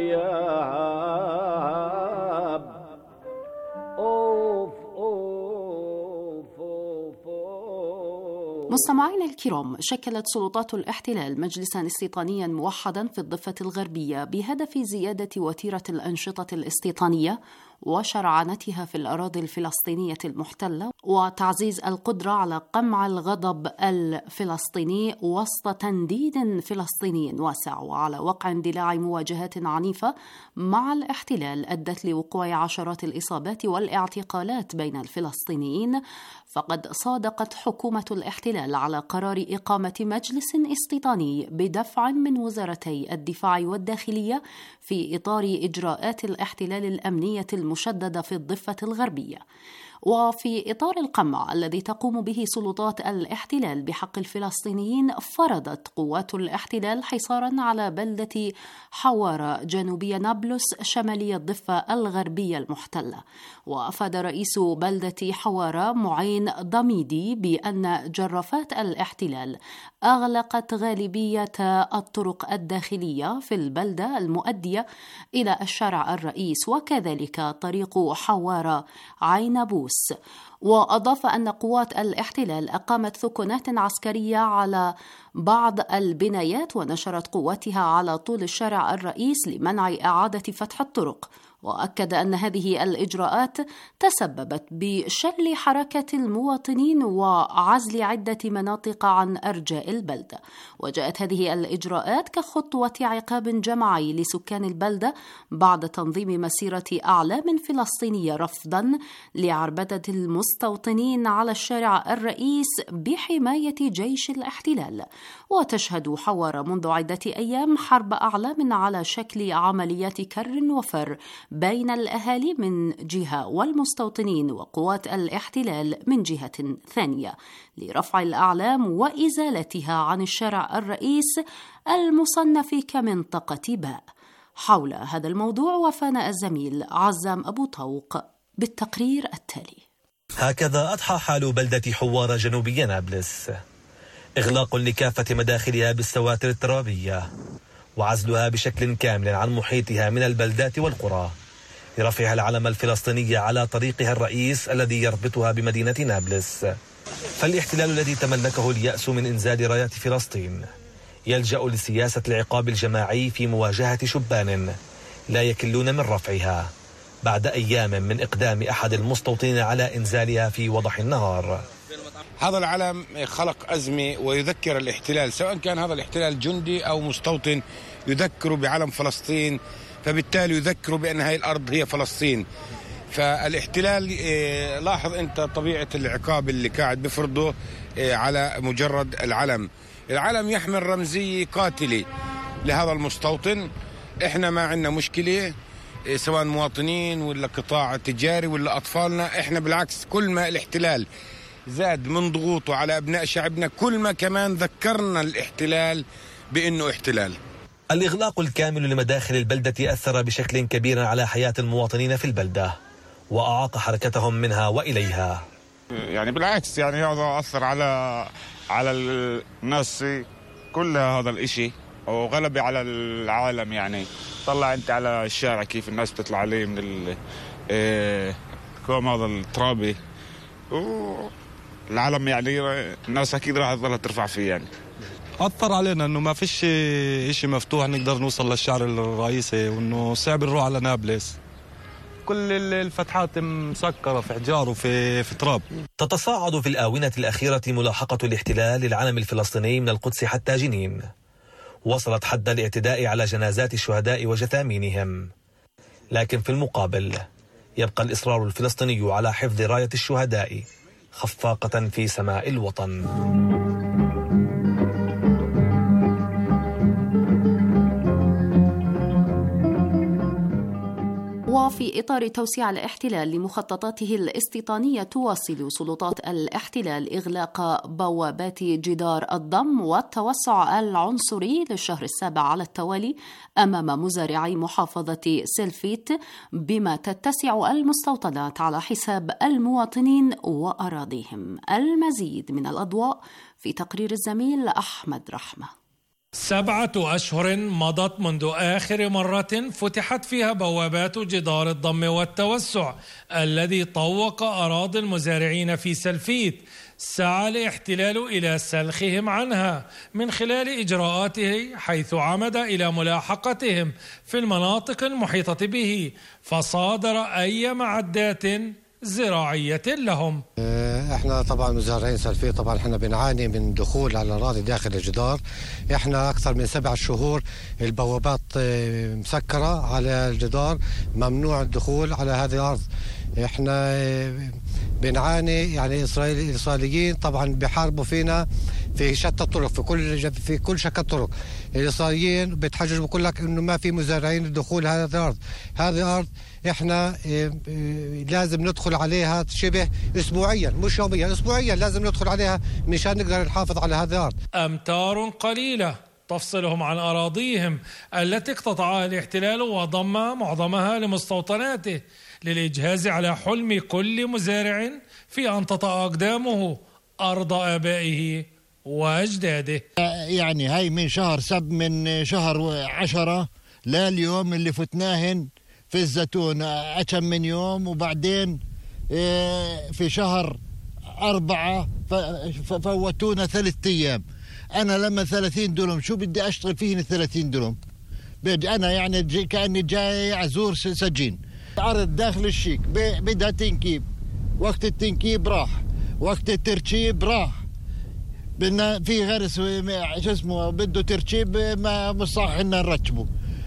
Speaker 20: غياب. أوف أوف أوف أوف.
Speaker 21: مستمعينا الكرام، شكلت سلطات الاحتلال مجلسا استيطانيا موحدا في الضفة الغربية بهدف زيادة وتيرة الأنشطة الاستيطانية وشرعنتها في الأراضي الفلسطينية المحتلة، وتعزيز القدرة على قمع الغضب الفلسطيني وسط تنديد فلسطيني واسع، وعلى وقع اندلاع مواجهات عنيفة مع الاحتلال أدت لوقوع عشرات الإصابات والاعتقالات بين الفلسطينيين. فقد صادقت حكومة الاحتلال على قرار إقامة مجلس استيطاني بدفع من وزارتي الدفاع والداخلية في إطار إجراءات الاحتلال الأمنية المشددة في الضفة الغربية. وفي إطار القمع الذي تقوم به سلطات الاحتلال بحق الفلسطينيين، فرضت قوات الاحتلال حصارا على بلدة حوارة جنوبية نابلس شمالية الضفة الغربية المحتلة. وأفاد رئيس بلدة حوارة معين ضميدي بأن جرافات الاحتلال أغلقت غالبية الطرق الداخلية في البلدة المؤدية إلى الشارع الرئيس، وكذلك طريق حوارة عينبوس. وأضاف أن قوات الاحتلال أقامت ثكنات عسكرية على بعض البنايات ونشرت قواتها على طول الشارع الرئيس لمنع إعادة فتح الطرق. وأكد أن هذه الإجراءات تسببت بشل حركة المواطنين وعزل عدة مناطق عن أرجاء البلدة. وجاءت هذه الإجراءات كخطوة عقاب جماعي لسكان البلدة بعد تنظيم مسيرة أعلام فلسطينية رفضا لعربدة المستوطنين على الشارع الرئيس بحماية جيش الاحتلال. وتشهد حوارة منذ عدة أيام حرب أعلام على شكل عمليات كر وفر بين الأهالي من جهة والمستوطنين وقوات الاحتلال من جهة ثانية، لرفع الأعلام وإزالتها عن الشارع الرئيس المصنف كمنطقة باء. حول هذا الموضوع وفانا الزميل عزام أبو طوق بالتقرير التالي.
Speaker 13: هكذا أضحى حال بلدة حوارة جنوبية نابلس، إغلاق لكافة مداخلها بالسواتر الترابية وعزلها بشكل كامل عن محيطها من البلدات والقرى لرفع العلم الفلسطيني على طريقها الرئيس الذي يربطها بمدينة نابلس. فالاحتلال الذي تملكه اليأس من إنزال رايات فلسطين يلجأ لسياسة العقاب الجماعي في مواجهة شبان لا يكلون من رفعها بعد أيام من إقدام أحد المستوطنين على إنزالها في وضح النهار.
Speaker 22: هذا العلم خلق أزمة ويذكر الاحتلال، سواء كان هذا الاحتلال جندي أو مستوطن، يذكر بعلم فلسطين، فبالتالي يذكر بأن هذه الأرض هي فلسطين. فالاحتلال لاحظ أنت طبيعة العقاب اللي قاعد بفرضه على مجرد العلم. العلم يحمل رمزية قاتلة لهذا المستوطن. إحنا ما عندنا مشكلة سواء مواطنين ولا قطاع تجاري ولا أطفالنا، إحنا بالعكس كل ما الاحتلال زاد من ضغوطه على أبناء شعبنا كل ما كمان ذكرنا الاحتلال بأنه احتلال.
Speaker 13: الإغلاق الكامل لمداخل البلدة أثر بشكل كبير على حياة المواطنين في البلدة وأعاق حركتهم منها وإليها.
Speaker 23: يعني بالعكس، يعني هذا أثر على على الناس كلها هذا الإشي، وغلبي على العالم. يعني طلع أنت على الشارع كيف الناس بتطلع عليه من الكوم هذا الترابي، والعالم يعني الناس أكيد راح تظل ترفع فيه. يعني
Speaker 24: أثر علينا إنه ما فيش إشي مفتوح نقدر نوصل للشعر الرئيسي، وإنه صعب نروح على نابلس. كل الفتحات مسكرة في حجار وفي في تراب.
Speaker 13: تتصاعد في الآونة الأخيرة ملاحقة الاحتلال للعلم الفلسطيني من القدس حتى جنين، وصلت حد الاعتداء على جنازات الشهداء وجثامينهم. لكن في المقابل يبقى الإصرار الفلسطيني على حفظ راية الشهداء خفاقة في سماء الوطن.
Speaker 21: وفي إطار توسيع الاحتلال لمخططاته الاستيطانية، تواصل سلطات الاحتلال إغلاق بوابات جدار الضم والتوسع العنصري للشهر السابع على التوالي أمام مزارعي محافظة سلفيت، بما تتسع المستوطنات على حساب المواطنين وأراضيهم. المزيد من الأضواء في تقرير الزميل أحمد رحمة.
Speaker 1: سبعة أشهر مضت منذ آخر مرة فتحت فيها بوابات جدار الضم والتوسع الذي طوق أراضي المزارعين في سلفيت. سعى الاحتلال إلى سلخهم عنها من خلال إجراءاته، حيث عمد إلى ملاحقتهم في المناطق المحيطة به، فصادر أي معدات زراعية لهم.
Speaker 2: احنا طبعا مزارعين سلفيت، طبعا احنا بنعاني من دخول على الاراضي داخل الجدار. احنا اكثر من سبع شهور البوابات مسكرة على الجدار، ممنوع الدخول على هذه الارض. احنا بنعاني، يعني اسرائيل الاسرائيليين طبعا بيحاربوا فينا في شتى الطرق، في كل في كل شكل الطرق. الاسرائيليين بتحججوا بقول لك انه ما في مزارعين الدخول هذه الارض. هذه الارض احنا لازم ندخل عليها شبه اسبوعيا، مش يوميا، اسبوعيا لازم ندخل عليها مشان نقدر نحافظ على هذه الارض.
Speaker 1: امتار قليله تفصلهم عن اراضيهم التي اقتطعها الاحتلال وضم معظمها لمستوطناته، للإجهاز على حلم كل مزارع في أن تطأ أقدامه أرض آبائه وأجداده.
Speaker 3: يعني هاي من شهر سب من شهر عشرة لا اليوم اللي فتناهن في الزيتون أكم من يوم، وبعدين في شهر أربعة فوتونا ثلاث أيام. أنا لما ثلاثين دولم شو بدي أشتغل فيهن ثلاثين دولم؟ بدي أنا يعني كأني جاي عزور سجين. عرض داخل الشيك بدها تنكيب، وقت التنكيب راح، وقت الترشيب راح، بدنا في غرس شو اسمه بده ترشيب ما مش صح ان نرتبه،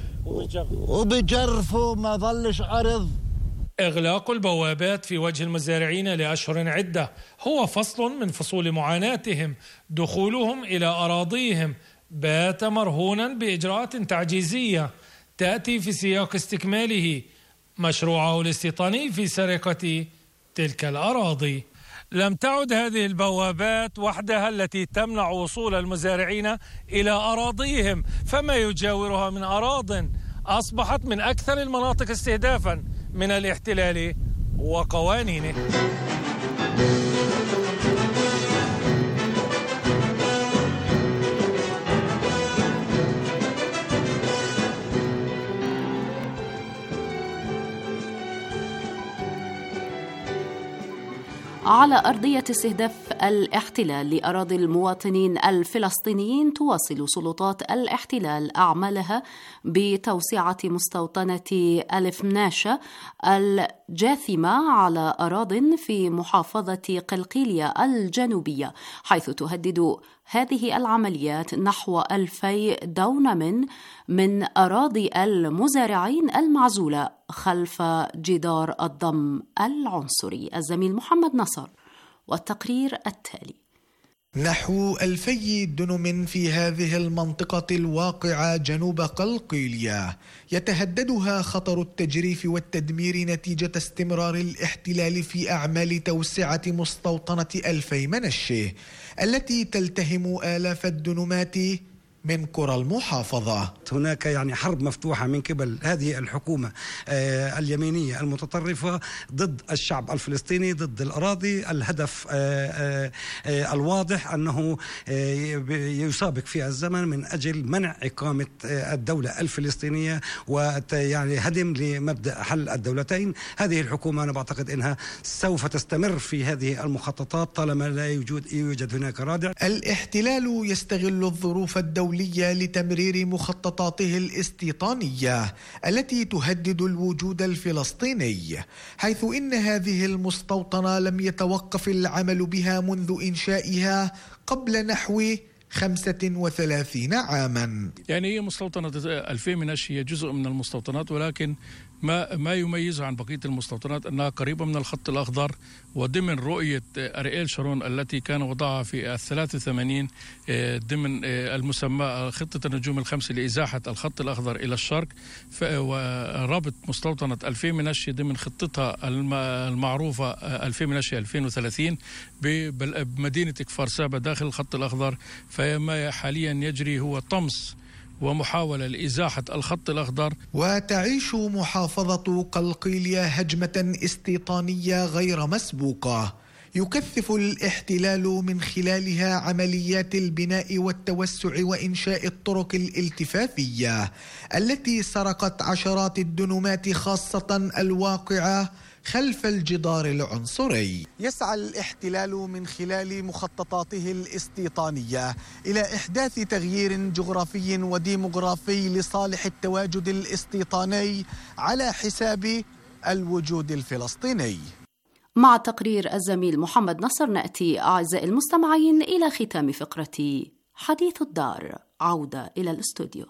Speaker 3: وبجرفوا ما ظلش عرض.
Speaker 1: إغلاق البوابات في وجه المزارعين لأشهر عدة هو فصل من فصول معاناتهم. دخولهم إلى أراضيهم بات مرهونا بإجراءات تعجيزية تأتي في سياق استكماله مشروعه الاستيطاني في سرقة تلك الأراضي. لم تعد هذه البوابات وحدها التي تمنع وصول المزارعين إلى أراضيهم، فما يجاورها من أراضٍ أصبحت من أكثر المناطق استهدافاً من الاحتلال وقوانينه.
Speaker 21: على أرضية استهداف الاحتلال لأراضي المواطنين الفلسطينيين، تواصل سلطات الاحتلال أعمالها بتوسعة مستوطنة ألف مناشة الجاثمة على أراضٍ في محافظة قلقيلية الجنوبية، حيث تهدد هذه العمليات نحو ألفي دونم من أراضي المزارعين المعزولة خلف جدار الضم العنصري. الزميل محمد نصر والتقرير التالي.
Speaker 4: نحو ألفي دنم في هذه المنطقة الواقعة جنوب قلقيلية يتهددها خطر التجريف والتدمير نتيجة استمرار الاحتلال في أعمال توسعة مستوطنة ألفي منشة التي تلتهم آلاف الدنمات من قرى المحافظة.
Speaker 25: هناك يعني حرب مفتوحة من قبل هذه الحكومة آه اليمينية المتطرفة ضد الشعب الفلسطيني، ضد الأراضي. الهدف آه آه الواضح أنه آه يسابق في الزمن من أجل منع إقامة آه الدولة الفلسطينية ويعني هدم لمبدأ حل الدولتين. هذه الحكومة أنا بعتقد أنها سوف تستمر في هذه المخططات طالما لا يوجد, يوجد هناك رادع.
Speaker 4: الاحتلال يستغل الظروف الدولية لتمرير مخططاته الاستيطانية التي تهدد الوجود الفلسطيني، حيث إن هذه المستوطنة لم يتوقف العمل بها منذ إنشائها قبل نحو خمسة وثلاثين عاما.
Speaker 26: يعني هي مستوطنة ألفي مناش هي جزء من المستوطنات، ولكن ما ما يميزها عن بقية المستوطنات أنها قريبة من الخط الأخضر وضمن رؤية أرييل شارون التي كان وضعها في الثلاثة وثمانين ضمن المسمى خطة النجوم الخمس لإزاحة الخط الأخضر إلى الشرق، وربط مستوطنة ألفي مناش ضمن خطتها المعروفة ألفي مناش ألفين وثلاثين بمدينة كفار سابا داخل الخط الأخضر. فما حاليا يجري هو طمس ومحاولة لإزاحة الخط الأخضر.
Speaker 4: وتعيش محافظة قلقيلية هجمة استيطانية غير مسبوقة يكثف الاحتلال من خلالها عمليات البناء والتوسع وإنشاء الطرق الالتفافية التي سرقت عشرات الدنومات، خاصة الواقعة خلف الجدار العنصري. يسعى الاحتلال من خلال مخططاته الاستيطانية إلى إحداث تغيير جغرافي وديمغرافي لصالح التواجد الاستيطاني على حساب الوجود الفلسطيني.
Speaker 21: مع تقرير الزميل محمد نصر نأتي أعزائي المستمعين إلى ختام فقرة حديث الدار. عودة إلى الاستوديو.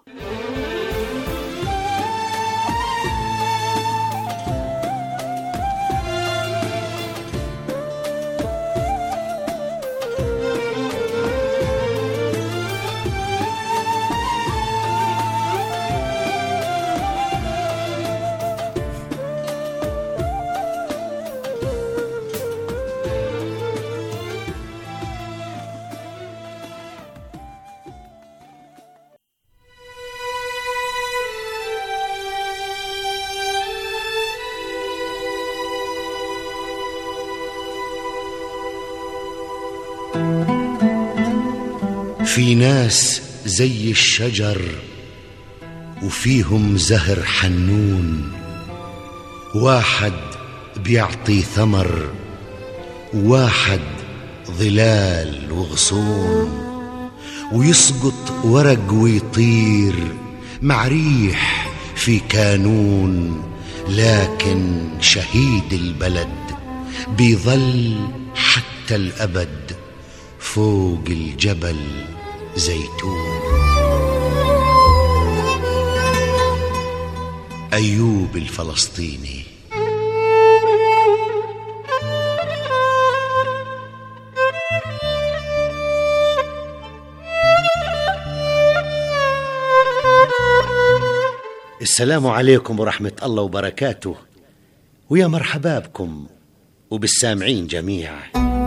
Speaker 6: في ناس زي الشجر وفيهم زهر حنون، واحد بيعطي ثمر وواحد ظلال وغصون، ويسقط ورق ويطير مع ريح في كانون، لكن شهيد البلد بيظل حتى الأبد فوق الجبل زيتون. أيوب الفلسطيني. السلام عليكم ورحمة الله وبركاته، ويا مرحبا بكم وبالسامعين جميعا.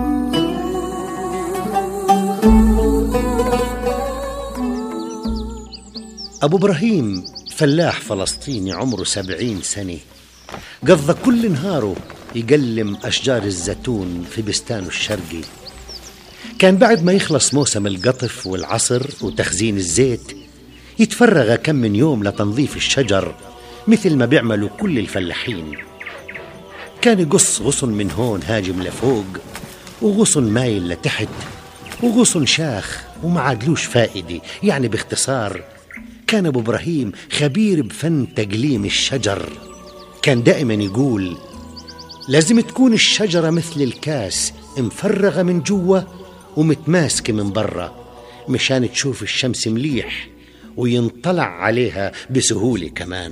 Speaker 6: أبو إبراهيم فلاح فلسطيني عمره سبعين سنة، قضى كل نهاره يقلم أشجار الزيتون في بستانه الشرقي. كان بعد ما يخلص موسم القطف والعصر وتخزين الزيت يتفرغ كم من يوم لتنظيف الشجر مثل ما بيعملوا كل الفلاحين. كان يقص غصن من هون هاجم لفوق، وغصن مايل لتحت، وغصن شاخ وما عادلوش فائدة. يعني باختصار كان أبو إبراهيم خبير بفن تقليم الشجر. كان دائما يقول لازم تكون الشجرة مثل الكاس، مفرغة من جوا ومتماسكة من برا، مشان تشوف الشمس مليح وينطلع عليها بسهولة كمان.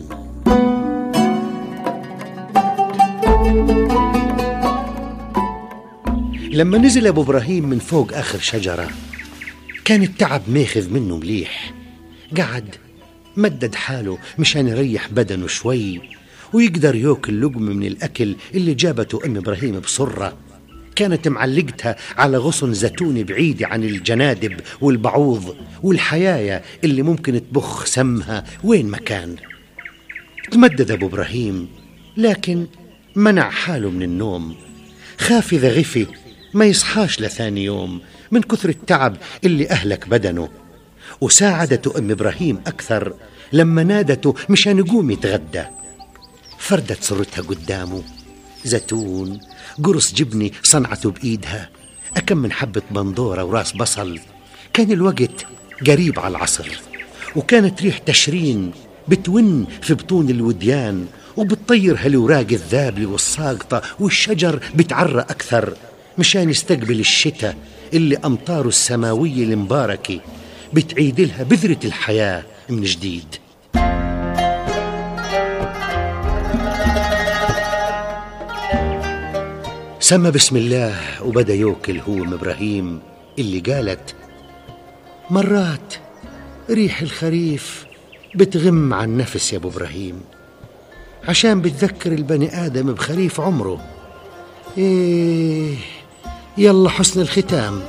Speaker 6: لما نزل أبو إبراهيم من فوق آخر شجرة كان التعب ماخذ منه مليح. قعد مدد حاله مشان يريح بدنه شوي ويقدر ياكل لقمة من الأكل اللي جابته أم إبراهيم بصرة. كانت معلقتها على غصن زيتوني بعيد عن الجنادب والبعوض والحيايا اللي ممكن تبخ سمها وين ما كان. تمدد أبو إبراهيم لكن منع حاله من النوم، خاف إذا غفي ما يصحاش لثاني يوم من كثر التعب اللي أهلك بدنه. وساعدته أم إبراهيم أكثر لما نادته مشان يقوم يتغدى. فردت صرتها قدامه، زيتون، قرص جبني صنعته بإيدها، أكم من حبة بندورة وراس بصل. كان الوقت قريب على العصر، وكانت ريح تشرين بتون في بطون الوديان وبتطير هالوراق الذابلة والساقطة، والشجر بتعرى أكثر مشان يستقبل الشتاء اللي أمطاره السماوية المباركة بتعيد لها بذرة الحياة من جديد. سمى بسم الله وبدأ يوكل هو ام إبراهيم اللي قالت مرات ريح الخريف بتغم عن نفس يا أبو إبراهيم، عشان بتذكر البني آدم بخريف عمره. إيه يلا حسن الختام.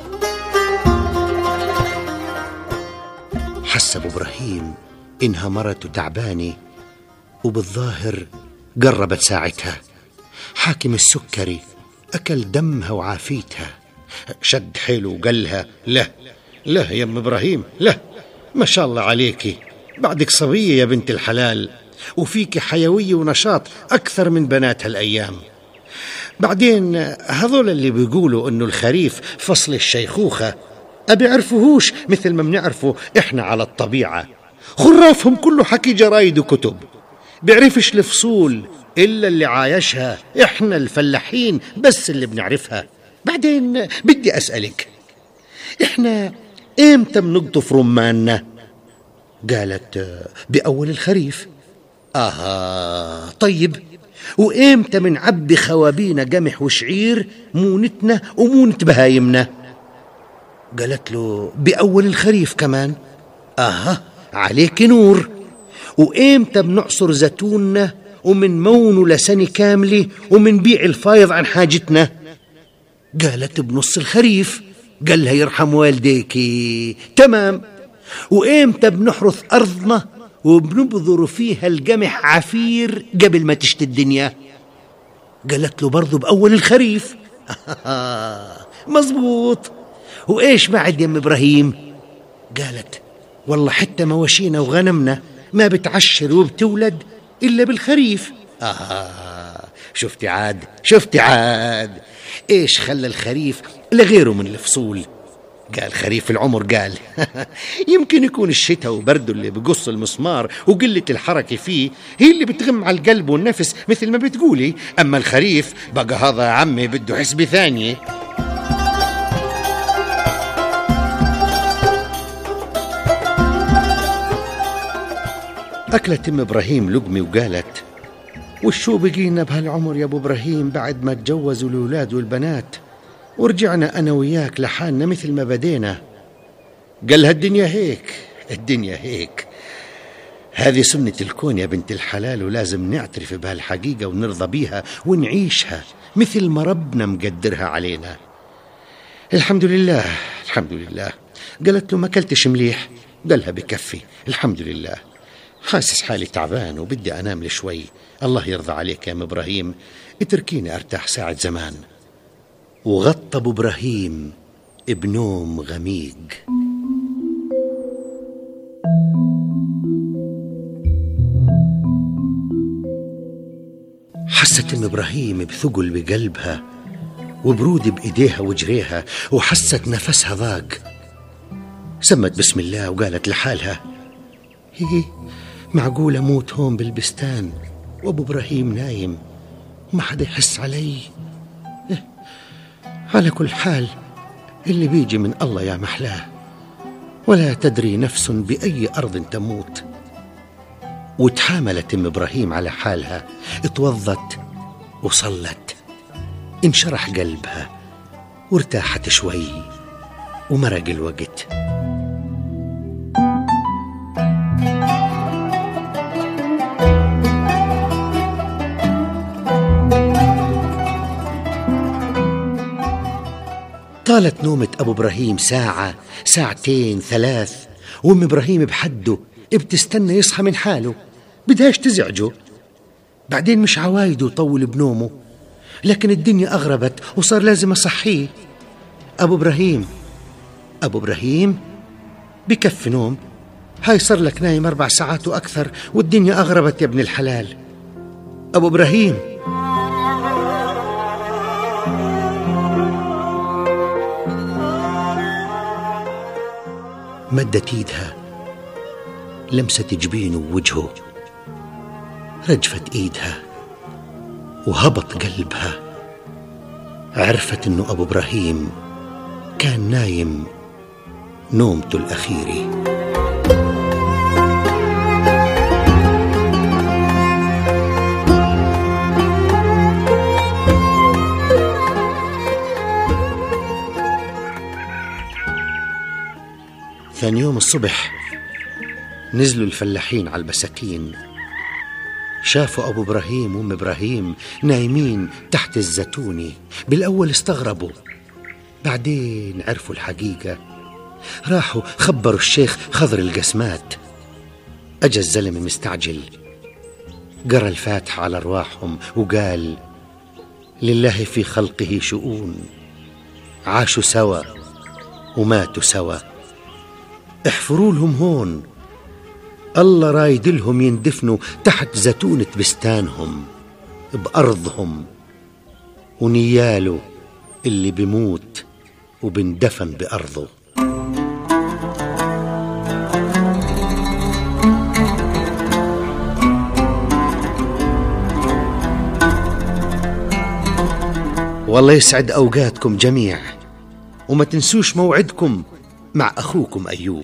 Speaker 6: حس أبو إبراهيم إنها مرته تعبانة وبالظاهر قربت ساعتها. حاكم السكري أكل دمها وعافيتها. شد حيله وقالها لا لا يا ام إبراهيم، لا، ما شاء الله عليكي، بعدك صبية يا بنت الحلال، وفيك حيوية ونشاط أكثر من بنات هالأيام. بعدين هذول اللي بيقولوا إنه الخريف فصل الشيخوخة أبي عرفوهوش مثل ما بنعرفه إحنا على الطبيعة. خرافهم كله حكي جرايد وكتب، بيعرفش الفصول إلا اللي عايشها، إحنا الفلاحين بس اللي بنعرفها. بعدين بدي أسألك، إحنا إمتى بنقطف رماننا؟ قالت بأول الخريف. آها طيب، وإمتى بنعبي خوابينا قمح وشعير مونتنا ومونة بهايمنا؟ قالت له بأول الخريف كمان. آها عليك نور. وإمتى بنعصر زيتوننا ومن مونه لسنة كاملة ومن بيع الفايض عن حاجتنا؟ قالت بنص الخريف. قال لها يرحم والديكي. تمام. وإمتى بنحرث أرضنا وبنبذر فيها القمح عفير قبل ما تشتي الدنيا؟ قالت له برضو بأول الخريف. مزبوط. وإيش بعد يا ام إبراهيم؟ قالت والله حتى مواشينا وغنمنا ما بتعشر وبتولد إلا بالخريف. آه شفتي عاد شفتي عاد إيش خلى الخريف لغيره من الفصول؟ قال خريف العمر. قال يمكن يكون الشتاء وبرده اللي بقص المسمار وقلة الحركة فيه هي اللي بتغم على القلب والنفس مثل ما بتقولي، أما الخريف بقى هذا يا عمي بده حسبة ثانية. أكلت ام إبراهيم لقمة وقالت وشو بقينا بهالعمر يا أبو إبراهيم بعد ما تجوزوا الأولاد والبنات ورجعنا أنا وياك لحالنا مثل ما بدينا؟ قال لها الدنيا هيك، الدنيا هيك، هذه سنة الكون يا بنت الحلال، ولازم نعترف بهالحقيقة ونرضى بيها ونعيشها مثل ما ربنا مقدرها علينا. الحمد لله الحمد لله. قالت له ما كلتش مليح؟ قالها بكفي الحمد لله، حاسس حالي تعبان وبدي أنام لي شوي. الله يرضى عليك يا ام إبراهيم، اتركيني أرتاح ساعة زمان. وغطى أبو إبراهيم بنوم غميق. حست ام إبراهيم بثقل بقلبها وبرود بإيديها وجريها، وحست نفسها ضاق. سمت بسم الله وقالت لحالها هي معقول أموت هون بالبستان وأبو إبراهيم نايم وما حدا يحس علي؟ إيه؟ على كل حال اللي بيجي من الله يا محلاه، ولا تدري نفس بأي أرض تموت. وتحاملت ام إبراهيم على حالها، اتوضت وصلت، انشرح قلبها وارتاحت شوي ومرق الوقت. طالت نومة أبو إبراهيم ساعة ساعتين ثلاث، وأم إبراهيم بحده بتستنى يصحى من حاله، بدهاش تزعجه. بعدين مش عوايده طول بنومه، لكن الدنيا أغربت وصار لازم أصحيه. أبو إبراهيم أبو إبراهيم بكف نوم، هاي صار لك نايم أربع ساعات وأكثر والدنيا أغربت يا ابن الحلال. أبو إبراهيم. مدت ايدها، لمست جبينه ووجهه، رجفت ايدها وهبط قلبها. عرفت انه ابو ابراهيم كان نايم نومته الاخيره. ثاني يوم الصبح نزلوا الفلاحين على البساتين، شافوا أبو إبراهيم وأم إبراهيم نايمين تحت الزيتونة. بالأول استغربوا، بعدين عرفوا الحقيقة، راحوا خبروا الشيخ خضر القسمات. أجا الزلمة مستعجل، قرأ الفاتحة على أرواحهم وقال لله في خلقه شؤون، عاشوا سوا وماتوا سوا. احفروا لهم هون، الله رايد لهم يندفنوا تحت زتونة بستانهم بأرضهم، ونياله اللي بموت وبندفن بأرضه. والله يسعد أوقاتكم جميع، وما تنسوش موعدكم مع أخوكم أيوب.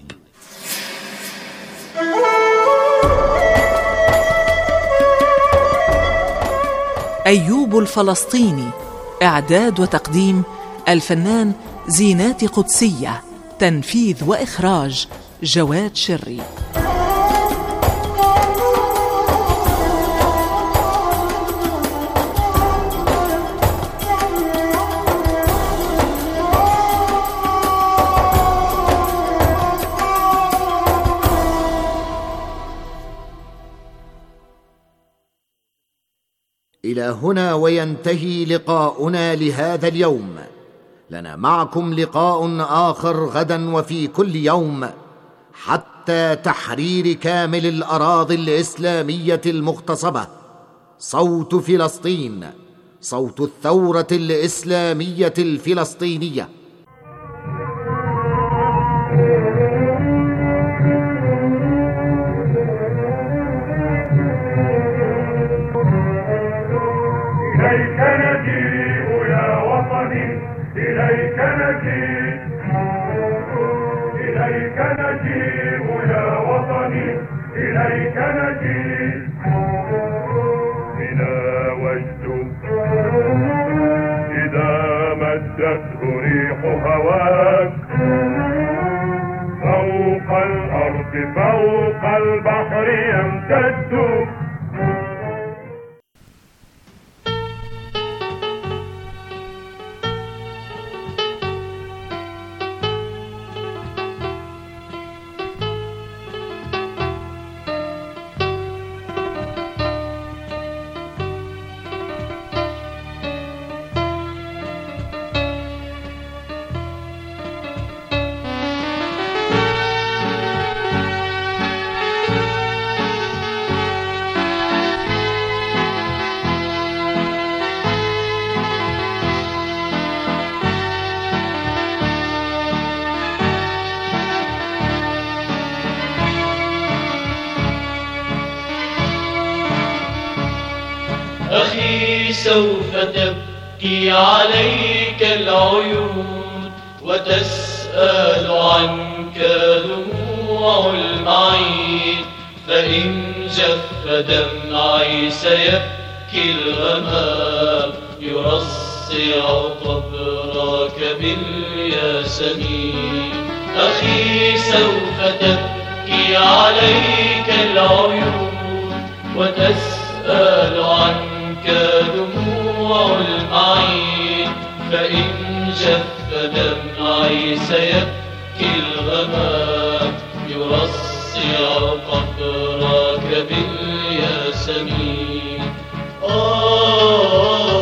Speaker 8: أيوب الفلسطيني، إعداد وتقديم الفنان زينات قدسية، تنفيذ وإخراج جواد شري.
Speaker 9: إلى هنا وينتهي لقاؤنا لهذا اليوم. لنا معكم لقاء آخر غدا وفي كل يوم، حتى تحرير كامل الأراضي الإسلامية المغتصبة. صوت فلسطين، صوت الثورة الإسلامية الفلسطينية.
Speaker 10: إليك نجيء يا وطني، إليك نجيء، إليك نجيء يا وطني، إليك نجيء. بنا وجد إذا مدته ريح هواك، فوق الأرض فوق البحر يمتد.
Speaker 11: أخي سوف تبكي عليك العيون، وتسأل عنك دموع المعين، فإن جف دمعي سيبكي الغمام، يرصع قبرك بالياسمين. أخي سوف تبكي عليك العيون، وتسأل عنك دموع المعين، فإن جف دمعي سيبكي الغمام، يرصع قبرك بالياسمين. آه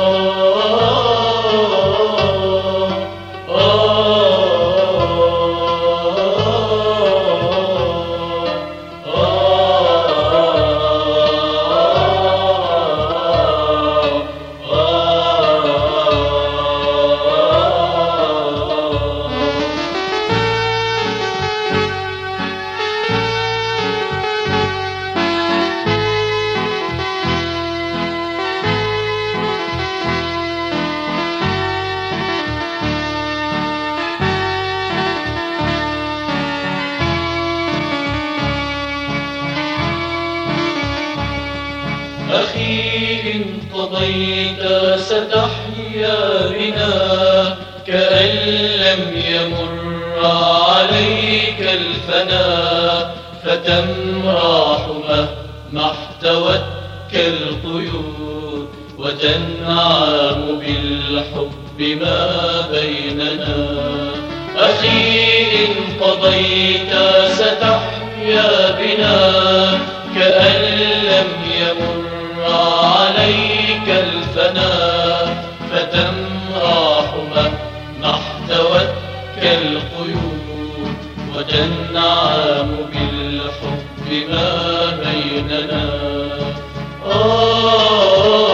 Speaker 11: أخي إن قضيت ستحيا بنا، كأن لم يمر عليك الفنا، فتمرح مهما احتوتك القيود، وتنعم بالحب ما بيننا. أخي إن قضيت ستحيا بنا، كأن لم يمر عليك الفنا، كالقيود وتنعم بالحب ما بيننا. آه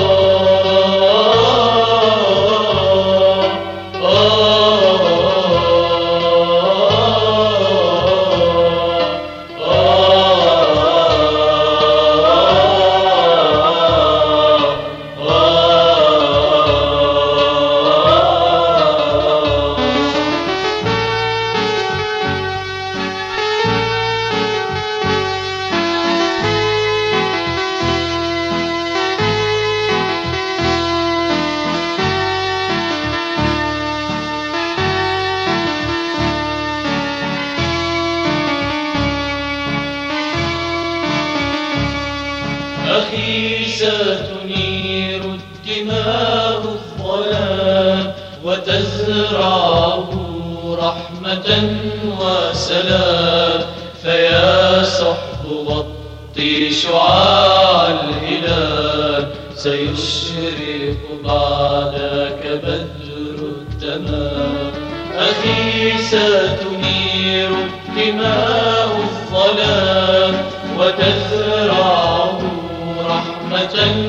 Speaker 11: أخي ستنير الدماء الظلام وتزرعه رحمة وسلام، فيا صحب غطي شعاع الهلال سيشرق بعدك بدر التمام. أخي ستنير الدماء الظلام وتزرعه رحمة